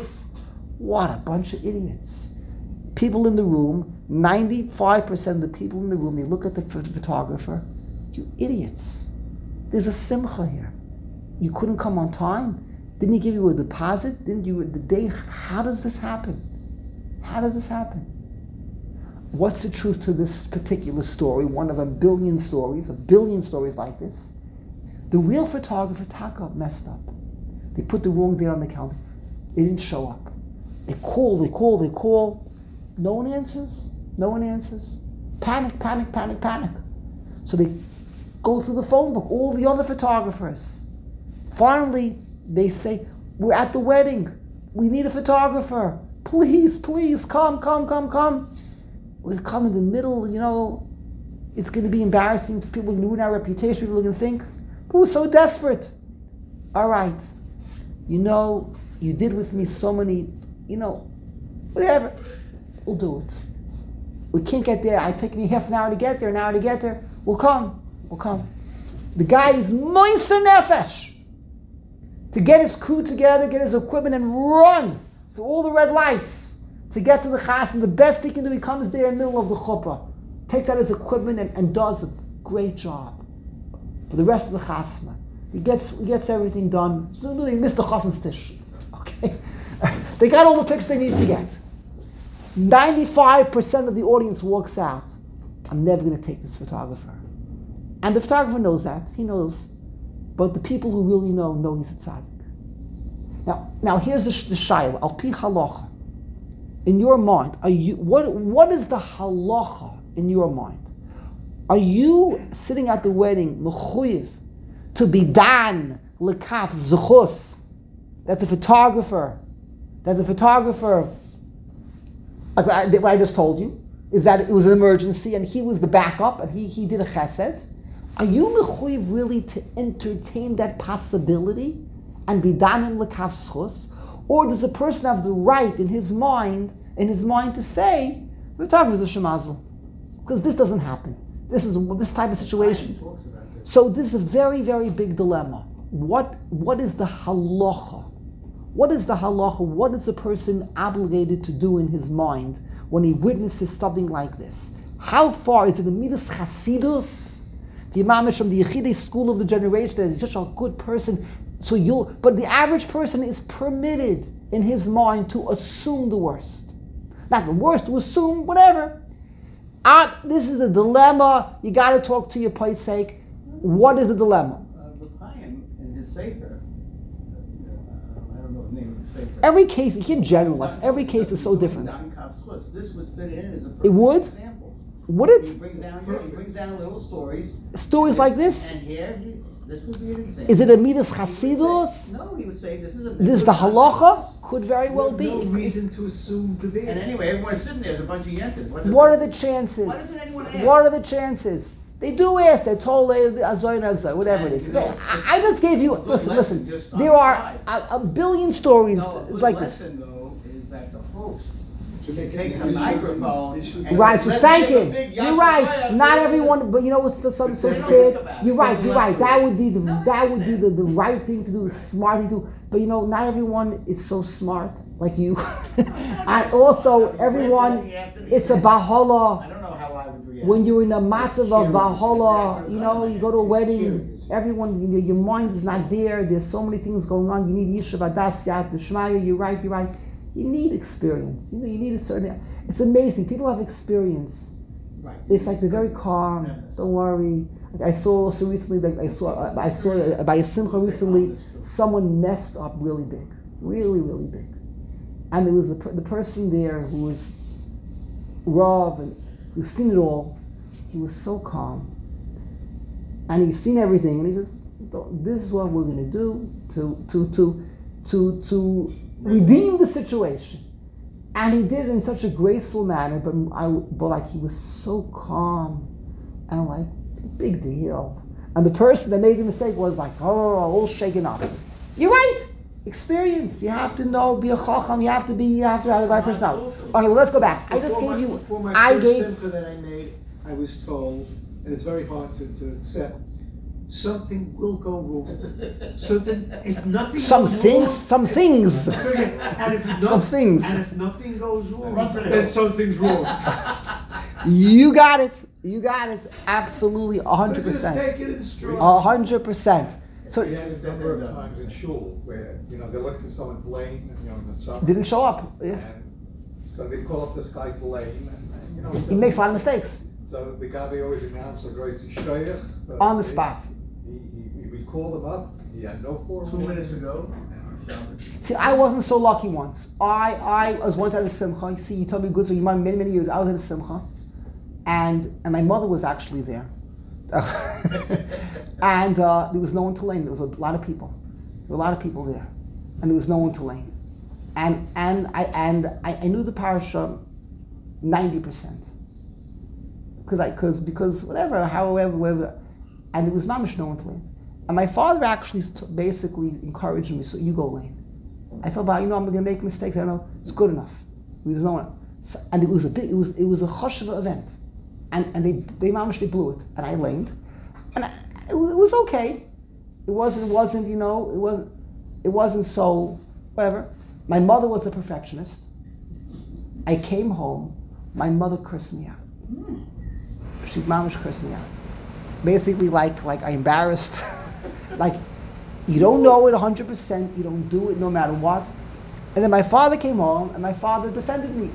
What a bunch of idiots. People in the room, ninety-five percent of the people in the room, they look at the photographer. You idiots. There's a simcha here. You couldn't come on time? Didn't he give you a deposit? Didn't you, the day, how does this happen? How does this happen? What's the truth to this particular story? One of a billion stories, a billion stories like this. The real photographer, Taka, messed up. They put the wrong date on the calendar. They didn't show up. They call, they call, they call. No one answers. No one answers. Panic, panic, panic, panic. So they go through the phone book, all the other photographers. Finally, they say, we're at the wedding. We need a photographer. Please, please, come, come, come, come. We're going to come in the middle, you know. It's going to be embarrassing for people who ruin our reputation. People are going to think, but we're so desperate. All right. You know, you did with me so many, you know, whatever. We'll do it. We can't get there. It take me half an hour to get there, an hour to get there. We'll come. We'll come. The guy is moiser nefesh to get his crew together, get his equipment, and run through all the red lights to get to the chassan. The best he can do, he comes there in the middle of the chuppah, takes out his equipment, and, and does a great job. For the rest of the chasna, he gets he gets everything done. They missed the chassan stish. Okay, they got all the pictures they need to get. ninety-five percent of the audience walks out. I'm never going to take this photographer. And the photographer knows that. He knows. But the people who really know, know he's a tzaddik. Now, now here's the, the shayla. Al pi halacha. In your mind, are you, what, what is the halacha in your mind? Are you sitting at the wedding, mechuyev, to be dan lekaf zuchus, that the photographer, that the photographer, like what I, what I just told you, is that it was an emergency and he was the backup and he, he did a chesed? Are you mechuyev really to entertain that possibility and be danim lekaf zchus? Or does a person have the right in his mind, in his mind to say, the photographer is a shemazel? Because this doesn't happen. This is this type of situation. Talks about this. So this is a very, very big dilemma. What what is the halacha? What is the halacha? What is a person obligated to do in his mind when he witnesses something like this? How far is it the midas chasidus? The imam is from the Yechidei school of the generation that he's such a good person. So you'll, but the average person is permitted in his mind to assume the worst. Not the worst, to assume whatever. Uh, this is a dilemma. You got to talk to your paisek. What is the dilemma? Uh, the Chaim in his sefer, uh, I don't know the name of the sefer. Every case, you can't generalize. Every case is so different. This would fit in as a It would? perfect example. Would it? He brings down, he brings down little stories. Stories like this? And here, he, this would be an example. Is it a midas He would chasidus? say- No, he would say this is a. This is the halacha? Could very well be. No It- reason to assume the big. And anyway, everyone's sitting there, there's a bunch of yentas. What's What are the chances? Why doesn't anyone ask? What are the chances? They do ask. They're told azoy and azoy, whatever it is. And, you know, I, I just gave you. a good Listen, lesson listen. just on There the are side. a, a billion stories No, a good like this. lesson though is that the host should make take it- the they should- microphone. they should- and Right, to let's thank give a him. big You're yasher right. fire Not for everyone, but you know what's so, so, so They don't sad? think about it. You're right. You're right. That would be the No, I that would be the, understand. the right thing to do, the smart thing to do. But you know, not everyone is so smart like you. And also, everyone, it's a I bahala. don't know how I would react. When you're in a massive of It's bahala, curious. you know, you go to a It's wedding. curious. Everyone, your, your mind is not there. There's so many things going on. You need yishuv adas yat the shmaya. You're right. You're right. You need experience. You know, you need a certain. It's amazing. People have experience. Right. It's like they're very calm. Don't worry. Like I saw also recently. Like I saw. I saw uh, by a simcha recently. Someone messed up really big, really, really big, and there was a, per- the person there who was raw and who's seen it all. He was so calm, and he's seen everything, and he says, "This is what we're going to do to to to to to redeem the situation." And he did it in such a graceful manner, but I, but like he was so calm, and like big deal. And the person that made the mistake was like, oh, all shaken up. You're right. Experience. You have to know, be a chacham. You have to be. You have to have the right personality. Okay, well, let's go back. I just Before gave my- you. Before my I first gave. simcha that I made, I was told, and it's very hard to, to accept, something will go wrong. So then, if nothing Some goes things. wrong, Some things. so yeah, and if no- Some things. and if nothing goes wrong, Run for the then hills. something's wrong. You got it. You got it. Absolutely, a So hundred just percent. take it in stride. A hundred percent. So We had a number of times in shul where, you know, they're looking for someone to lane, you know, in the summer. didn't show up. Yeah. And so they call up this guy to lane, and, and, you know. He makes a lot of mistakes So the guy they always announce the great shkoyach. but on the he- spot. He, he, we called him up, he had no Two forewarning. minutes ago, Shabbos. See, I wasn't so lucky once. I, I was once at a simcha. See, you told me good, so you mind many, many years. I was at a simcha, and and my mother was actually there, and uh, there was no one to lane. There was a lot of people. There were a lot of people there, and there was no one to lane, and and I and I, I knew the parasha ninety percent because I because because whatever, however, whatever, and there was mamish no one to lane. And my father actually st- basically encouraged me, so you go lane. I felt about, you know, I'm going to make mistakes. I don't know, it's good enough. There's no one. So, and it was a big, it was it was a choshev event, and and they they mamish they blew it, and I laned, and I, it, it was okay. It wasn't it wasn't you know it wasn't it wasn't so whatever. My mother was a perfectionist. I came home. My mother cursed me out. She mamish cursed me out. Basically, like like I embarrassed. Like, you don't know it one hundred percent, you don't do it no matter what. And then my father came home, and my father defended me.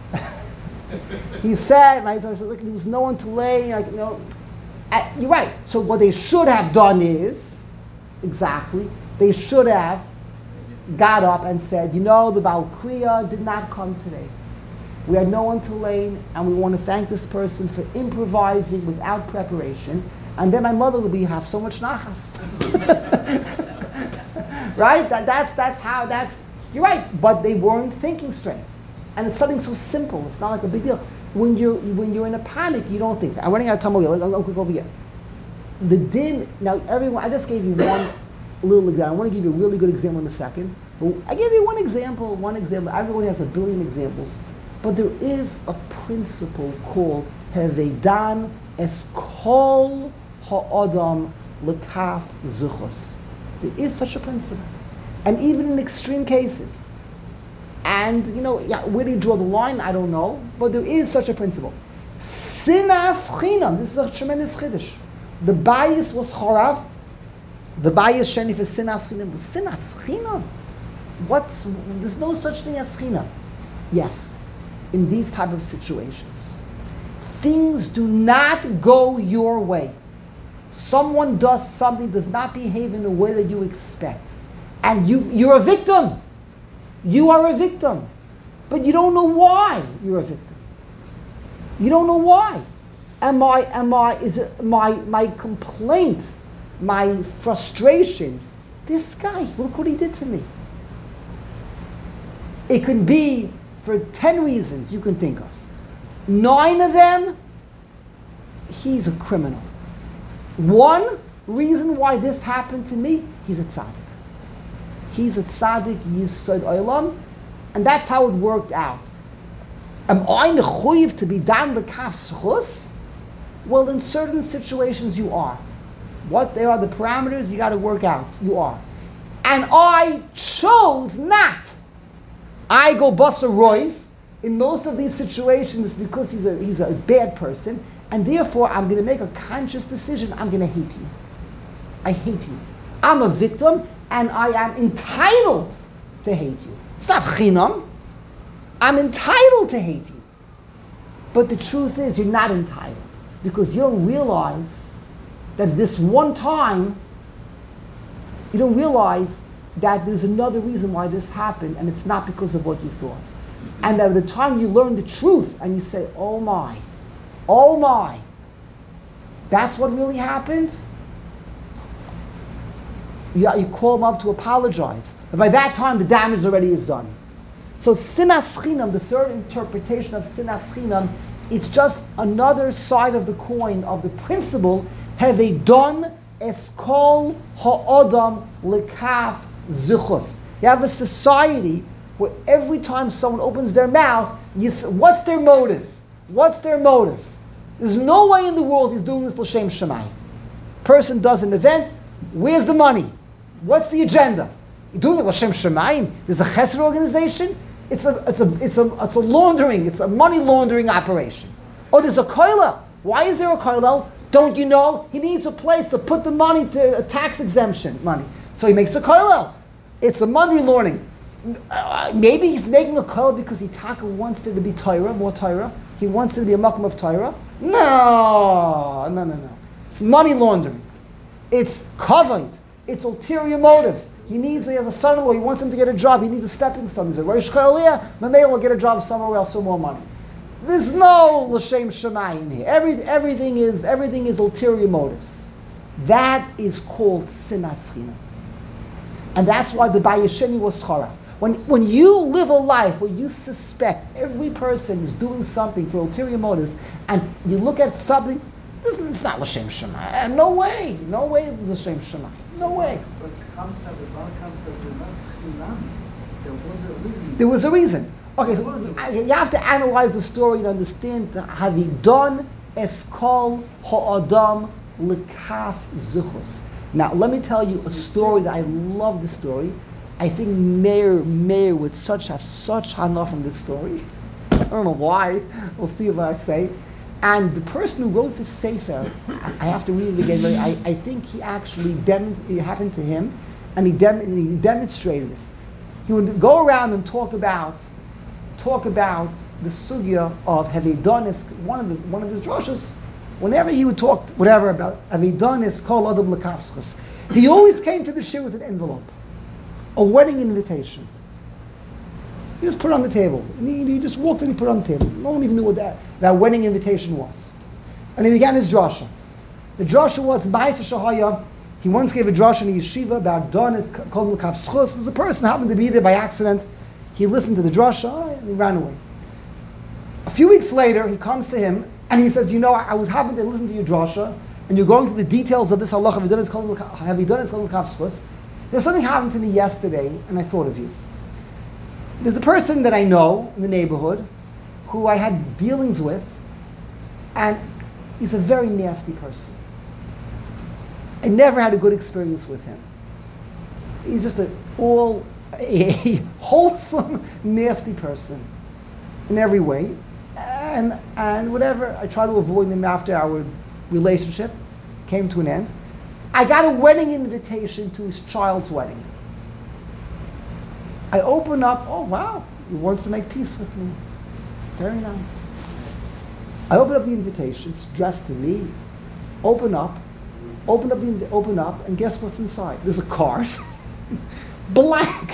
He said, my son said, look, there was no one to lay, like, you know. Uh, you're right. So what they should have done is, exactly, they should have got up and said, you know, the Baal Kriya did not come today. We had no one to lane, and we want to thank this person for improvising without preparation. And then my mother would be have so much nachas. Right? That, that's that's how that's you're right. But they weren't thinking straight, and it's something so simple. It's not like a big deal. When you're when you're in a panic, you don't think. I'm running out of time over here. I'll quick over here. The din now. Everyone, I just gave you one little example. I want to give you a really good example in a second. But I gave you one example. One example. Everyone has a billion examples, but there is a principle called hevedan es kol ha'adam lekaf zuchos. There is such a principle, and even in extreme cases. And, you know, yeah, where do you draw the line? I don't know. But there is such a principle. Sinas chinam. This is a tremendous chiddush. The bias was chorav. The bias sheni for sinas chinam. But sinas chinam? What's, there's no such thing as chinam. Yes, in these type of situations. Things do not go your way. Someone does something, does not behave in the way that you expect. And you, you're a victim. You are a victim, but you don't know why you're a victim. You don't know why. Am I, am I, is it my, my complaint, my frustration, this guy, look what he did to me. It can be for ten reasons you can think of. Nine of them, he's a criminal. One reason why this happened to me, he's a tzaddik. He's a tzaddik yisod olam, and that's how it worked out. Am I mechuyev to be dan lekaf zchus? Well, in certain situations you are. What they are the parameters you got to work out. You are, and I chose not. I go basa roiv in most of these situations because he's a he's a bad person, and therefore I'm going to make a conscious decision. I'm going to hate you. I hate you. I'm a victim. And I am entitled to hate you. It's not chinam. I'm entitled to hate you. But the truth is, you're not entitled. Because you don't realize that this one time, you don't realize that there's another reason why this happened, and it's not because of what you thought. And at the time you learn the truth, and you say, oh my, oh my, that's what really happened? You, you call them up to apologize. But by that time, the damage already is done. So sinas chinam, the third interpretation of sinas chinam, it's just another side of the coin of the principle, hevedon es kol ha'odam lekaf zuchos. You have a society where every time someone opens their mouth, you say, what's their motive? What's their motive? There's no way in the world he's doing this l'shem shamayim. Person does an event, where's the money? What's the agenda? You're doing it l'shem shamayim. There's a chesed organization. It's a it's a it's a it's a laundering. It's a money laundering operation. Oh, there's a koilel. Why is there a koilel? Don't you know? He needs a place to put the money to a tax exemption money. So he makes a koilel. It's a money laundering. Uh, maybe he's making a koilel because he taka wants it to be Torah, more Torah. He wants it to be a makom of Torah. No, no, no, no. It's money laundering. It's kavod. It's ulterior motives. He needs, he has a son-in-law, he wants him to get a job, he needs a stepping stone. He's a Rosh Chaliyah, Mamela will get a job somewhere else for more money. There's no l'shem shamayim here. Every, everything is everything is ulterior motives. That is called sinas chinam. And that's why the Bayesheni was charav. When, when you live a life where you suspect every person is doing something for ulterior motives, and you look at something, this, it's not l'shem shamayim. No way. No way it's l'shem shamayim. No way. But Kamsa, the Bar Kamsa says not chinam. There was a reason. There was a reason. Okay, so you have to analyze the story and understand Havidon Eskol Ha'adam Lekaf Zuchus. Now, let me tell you a story that I love. The story. I think Meir Meir would such have such hana from this story. I don't know why. We'll see if I say. And the person who wrote this sefer, I have to read it again. But I, I think he actually dem- it happened to him, and he, dem- he demonstrated this. He would go around and talk about. talk about the sugya of Havidonis, one of the one of his droshes. Whenever he would talk whatever about Havidonis kol adam lekafschus, he always came to the shir with an envelope, a wedding invitation. He just put it on the table. And he, he just walked and he put it on the table. No one even knew what that, that wedding invitation was. And he began his drasha. The drasha was Ma'aseh Shahaya. He once gave a drasha in a yeshiva about Donis Kol L'Kav Schus. There's a person happened to be there by accident. He listened to the drasha and he ran away. A few weeks later, he comes to him and he says, you know, I, I was happened to listen to your drasha and you're going through the details of this halacha. Have you done it Kol L'Kav Have you done it Kol L'Kav Schus? There's something happened to me yesterday and I thought of you. There's a person that I know in the neighborhood who I had dealings with, and he's a very nasty person. I never had a good experience with him. He's just a all a wholesome, nasty person in every way. And and whatever, I try to avoid him after our relationship came to an end. I got a wedding invitation to his child's wedding. I open up, oh wow, he wants to make peace with me. Very nice. I open up the invitation, it's addressed to me. Open up, open up the open up, and guess what's inside? There's a card. Blank.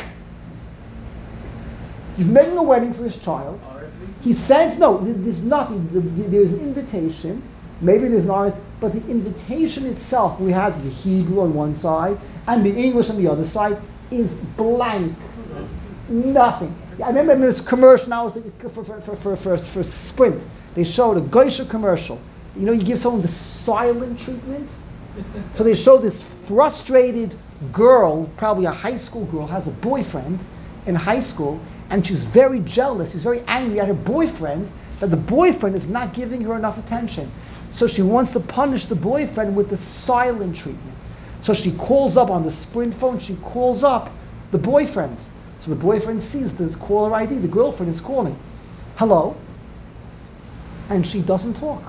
He's making a wedding for his child. He sends, no, there's nothing. There's an invitation. Maybe there's an R S, but the invitation itself, we have the Hebrew on one side and the English on the other side, is blank. Nothing. I remember in this commercial now, for, for, for, for, for, for Sprint, they showed a Geisha commercial. You know, you give someone the silent treatment. So they showed this frustrated girl, probably a high school girl, has a boyfriend in high school, and she's very jealous. She's very angry at her boyfriend that the boyfriend is not giving her enough attention. So she wants to punish the boyfriend with the silent treatment. So she calls up on the Sprint phone, she calls up the boyfriend. So the boyfriend sees this caller I D, the girlfriend is calling. Hello? And she doesn't talk.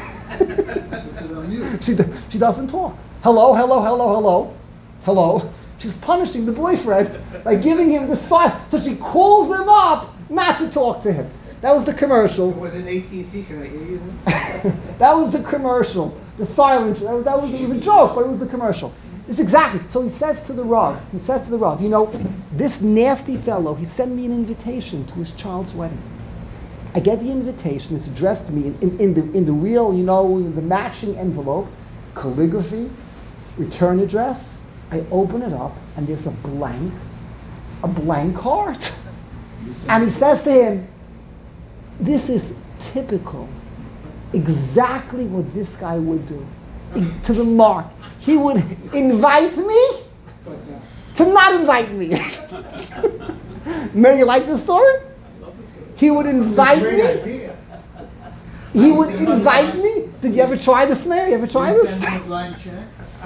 she, she doesn't talk. Hello, hello, hello, hello, hello. She's punishing the boyfriend by giving him the silent. So she calls him up not to talk to him. That was the commercial. It was an A T and T, can I hear you? That was the commercial. The silent, that was, that was, it was a joke, but it was the commercial. It's exactly, so he says to the Rav, he says to the Rav, you know, this nasty fellow, he sent me an invitation to his child's wedding. I get the invitation, it's addressed to me in, in, in, the, in the real, you know, the matching envelope, calligraphy, return address. I open it up, and there's a blank, a blank card. And he says to him, this is typical, exactly what this guy would do, to the mark. He would invite me to not invite me. Mary, you like this story? He would invite me. He would invite me. Did you ever try this, Mary? You ever try this? Send him a blank check.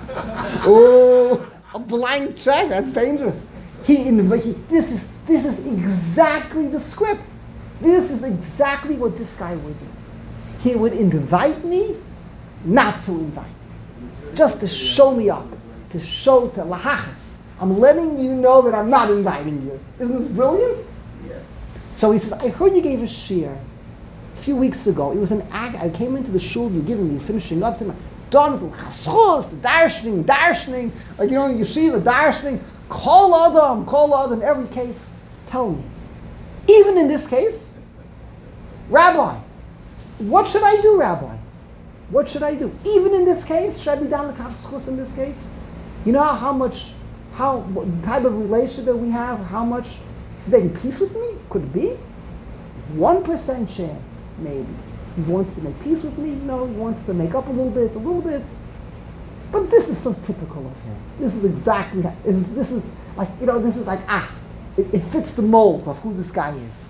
Oh, a blank check. That's dangerous. He invited. This is this is exactly the script. This is exactly what this guy would do. He would invite me, not to invite me, just to show me up, to show to lahachas. I'm letting you know that I'm not inviting you. Isn't this brilliant? Yes. So he says, I heard you gave a shir a few weeks ago. It was an act. I came into the shul you were giving me, finishing up to my Donald Chaschus, the darshaning, darshaning, like you know, yeshiva, darshaning, kol adam, kol adam, in every case. Tell me, even in this case, Rabbi, what should I do, Rabbi? What should I do? Even in this case, should I be down the Chaschus in this case? You know how much, how what type of relationship that we have, how much he's making peace with me? Could it be? One percent chance, maybe. He wants to make peace with me? No, he wants to make up a little bit, a little bit. But this is so typical of him. This is exactly, this is, this is like, you know, this is like, ah, it, it fits the mold of who this guy is.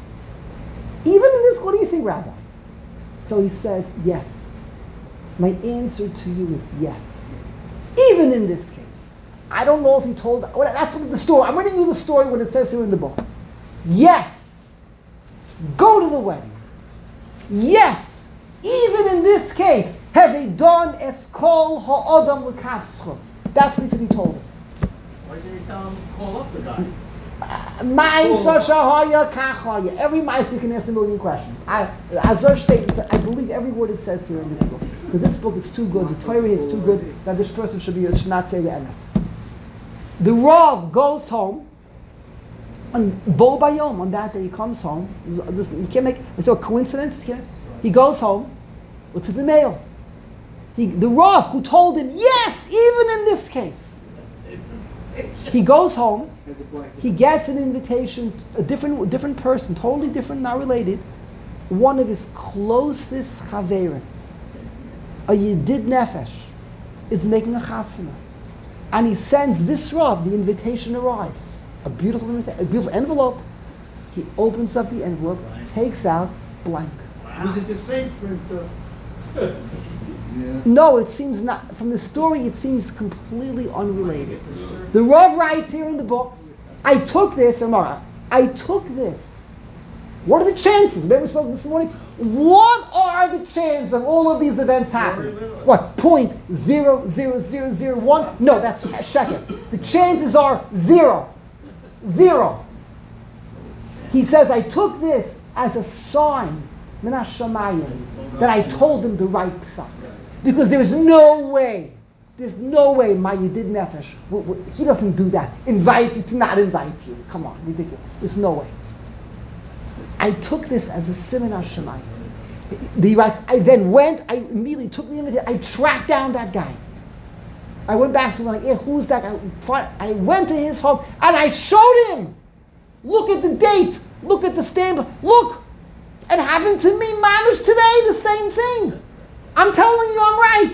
Even in this, what do you think, Rabbi? So he says, yes. My answer to you is yes. Even in this case. I don't know if he told, well, that's what the story, I'm reading you the story when it says here in the book. Yes. Go to the wedding. Yes, even in this case, have they done es kol ha'adam l'kav schus? That's what he said he told him. Why didn't he tell him to call up the guy? Ma'isa shahaya kachaya. Every ma'isa can ask a million questions. I, Azor states, I believe every word it says here in this book. Because this book is too good, the Torah is too good, that this person should, be, should not say the emes. The Rav goes home, on Bo Bayom, on that day he comes home. This, you can't make, it's no coincidence here. He goes home, what's in the mail? He, the Rav who told him, yes, even in this case. He goes home, As a blanket. he gets an invitation, a different different person, totally different, not related, one of his closest chaverim, a Yedid Nefesh, is making a chasana. And he sends this Rav, the invitation arrives. A beautiful, invita- a beautiful envelope. He opens up the envelope, takes out blank. Was it the same printer? Yeah. No, it seems not. From the story, it seems completely unrelated. The Rav writes here in the book, I took this, Amara, I took this. What are the chances? Remember we spoke this morning? What are the chances of all of these events happening? What, point zero zero zero zero one? No, that's a sheker. The chances are zero. Zero. He says, I took this as a sign, Minash Shamayim, that I told him to write psak. Because there's no way, there's no way my Yedid Nefesh, w- w- he doesn't do that. Invite you to not invite you. Come on, ridiculous. There's no way. I took this as a siman Hashemayim. He writes, I then went, I immediately took the invitation, I tracked down that guy. I went back to him, like, yeah, who's that guy? I went to his home, and I showed him. Look at the date. Look at the stamp. Look. It happened to me, mamish, today, the same thing. I'm telling you, I'm right.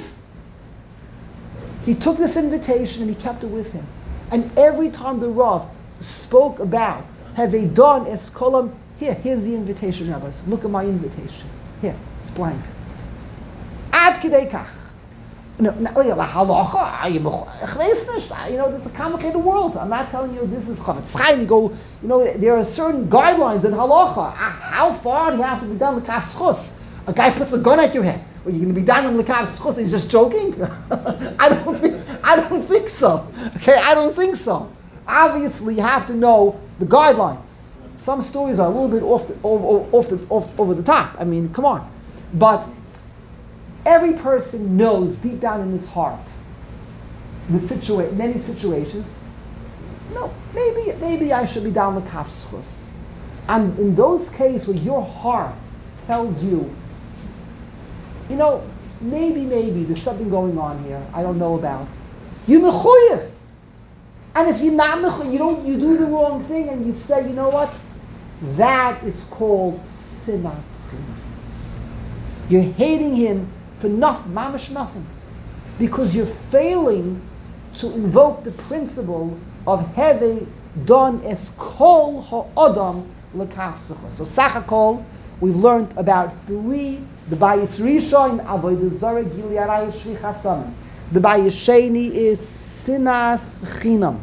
He took this invitation and he kept it with him. And every time the Rav spoke about, have they done eskolam? Here, here's the invitation, rabbis. Look at my invitation. Here, it's blank. Ad kidei kach. No, no, halacha, you know, this is a complicated world. I'm not telling you this is Chavetz Chaim. You go, you know, there are certain guidelines in halacha. How far do you have to be done with kaf schus? A guy puts a gun at your head. Well, you're going to be done with kaf schus. He's just joking. I don't think. I don't think so. Okay, I don't think so. Obviously, you have to know the guidelines. Some stories are a little bit off the, over, off the, off, over the top. I mean, come on, but. Every person knows deep down in his heart, in situa- many situations, no, maybe maybe I should be down the kaf schus. And in those cases where your heart tells you, you know, maybe, maybe there's something going on here I don't know about, you mechuyev. And if you're not mechuyev, you don't, you do the wrong thing and you say, you know what, that is called sinas chinam. You're hating him for nothing, mamash nothing, because you're failing to invoke the principle of heve don es kol ha'odam lekaf sucha. So sachakol, we've learned about three: the bayis rishon, avodah zarah, gili arayis, shvichas damim. The bayis sheni is sinas chinam.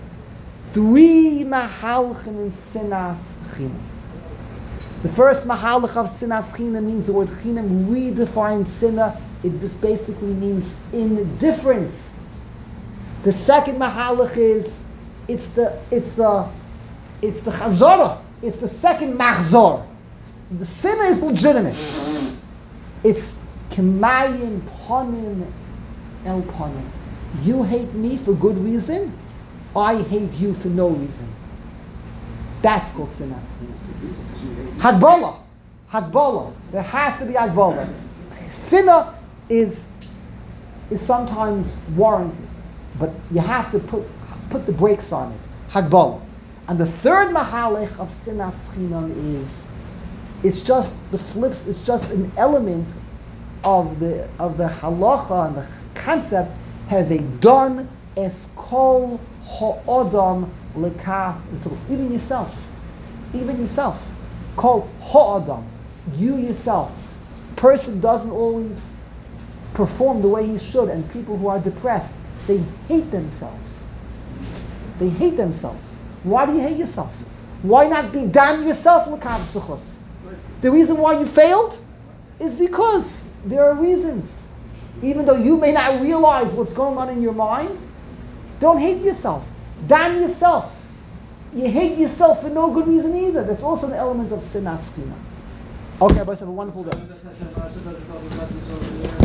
Three mahalchim in sinas chinam. The first mahalach of sinas chinam means the word chinam redefines sinna. It just basically means indifference. The second mahalach is it's the it's the it's the chazorah. It's the second machzor. The sinna is legitimate. It's kemayim ponim el ponim. You hate me for good reason. I hate you for no reason. That's called sinas chinam. Hagbola, Hagbola. There has to be Hagbola. Sinna is is sometimes warranted, but you have to put put the brakes on it. Hagbola. And the third mahalech of sinas chinam is it's just the flips. It's just an element of the of the halacha and the concept. Have they done es kol ha'odam lekaf? Even yourself, even yourself. Called ha'adam, you yourself. Person doesn't always perform the way he should, and people who are depressed, they hate themselves. They hate themselves. Why do you hate yourself? Why not be damn yourself l'kav suchos? The reason why you failed is because there are reasons. Even though you may not realize what's going on in your mind, don't hate yourself. Damn yourself. You hate yourself for no good reason either. That's also an element of sinas chinam. Okay, boys, have a wonderful day.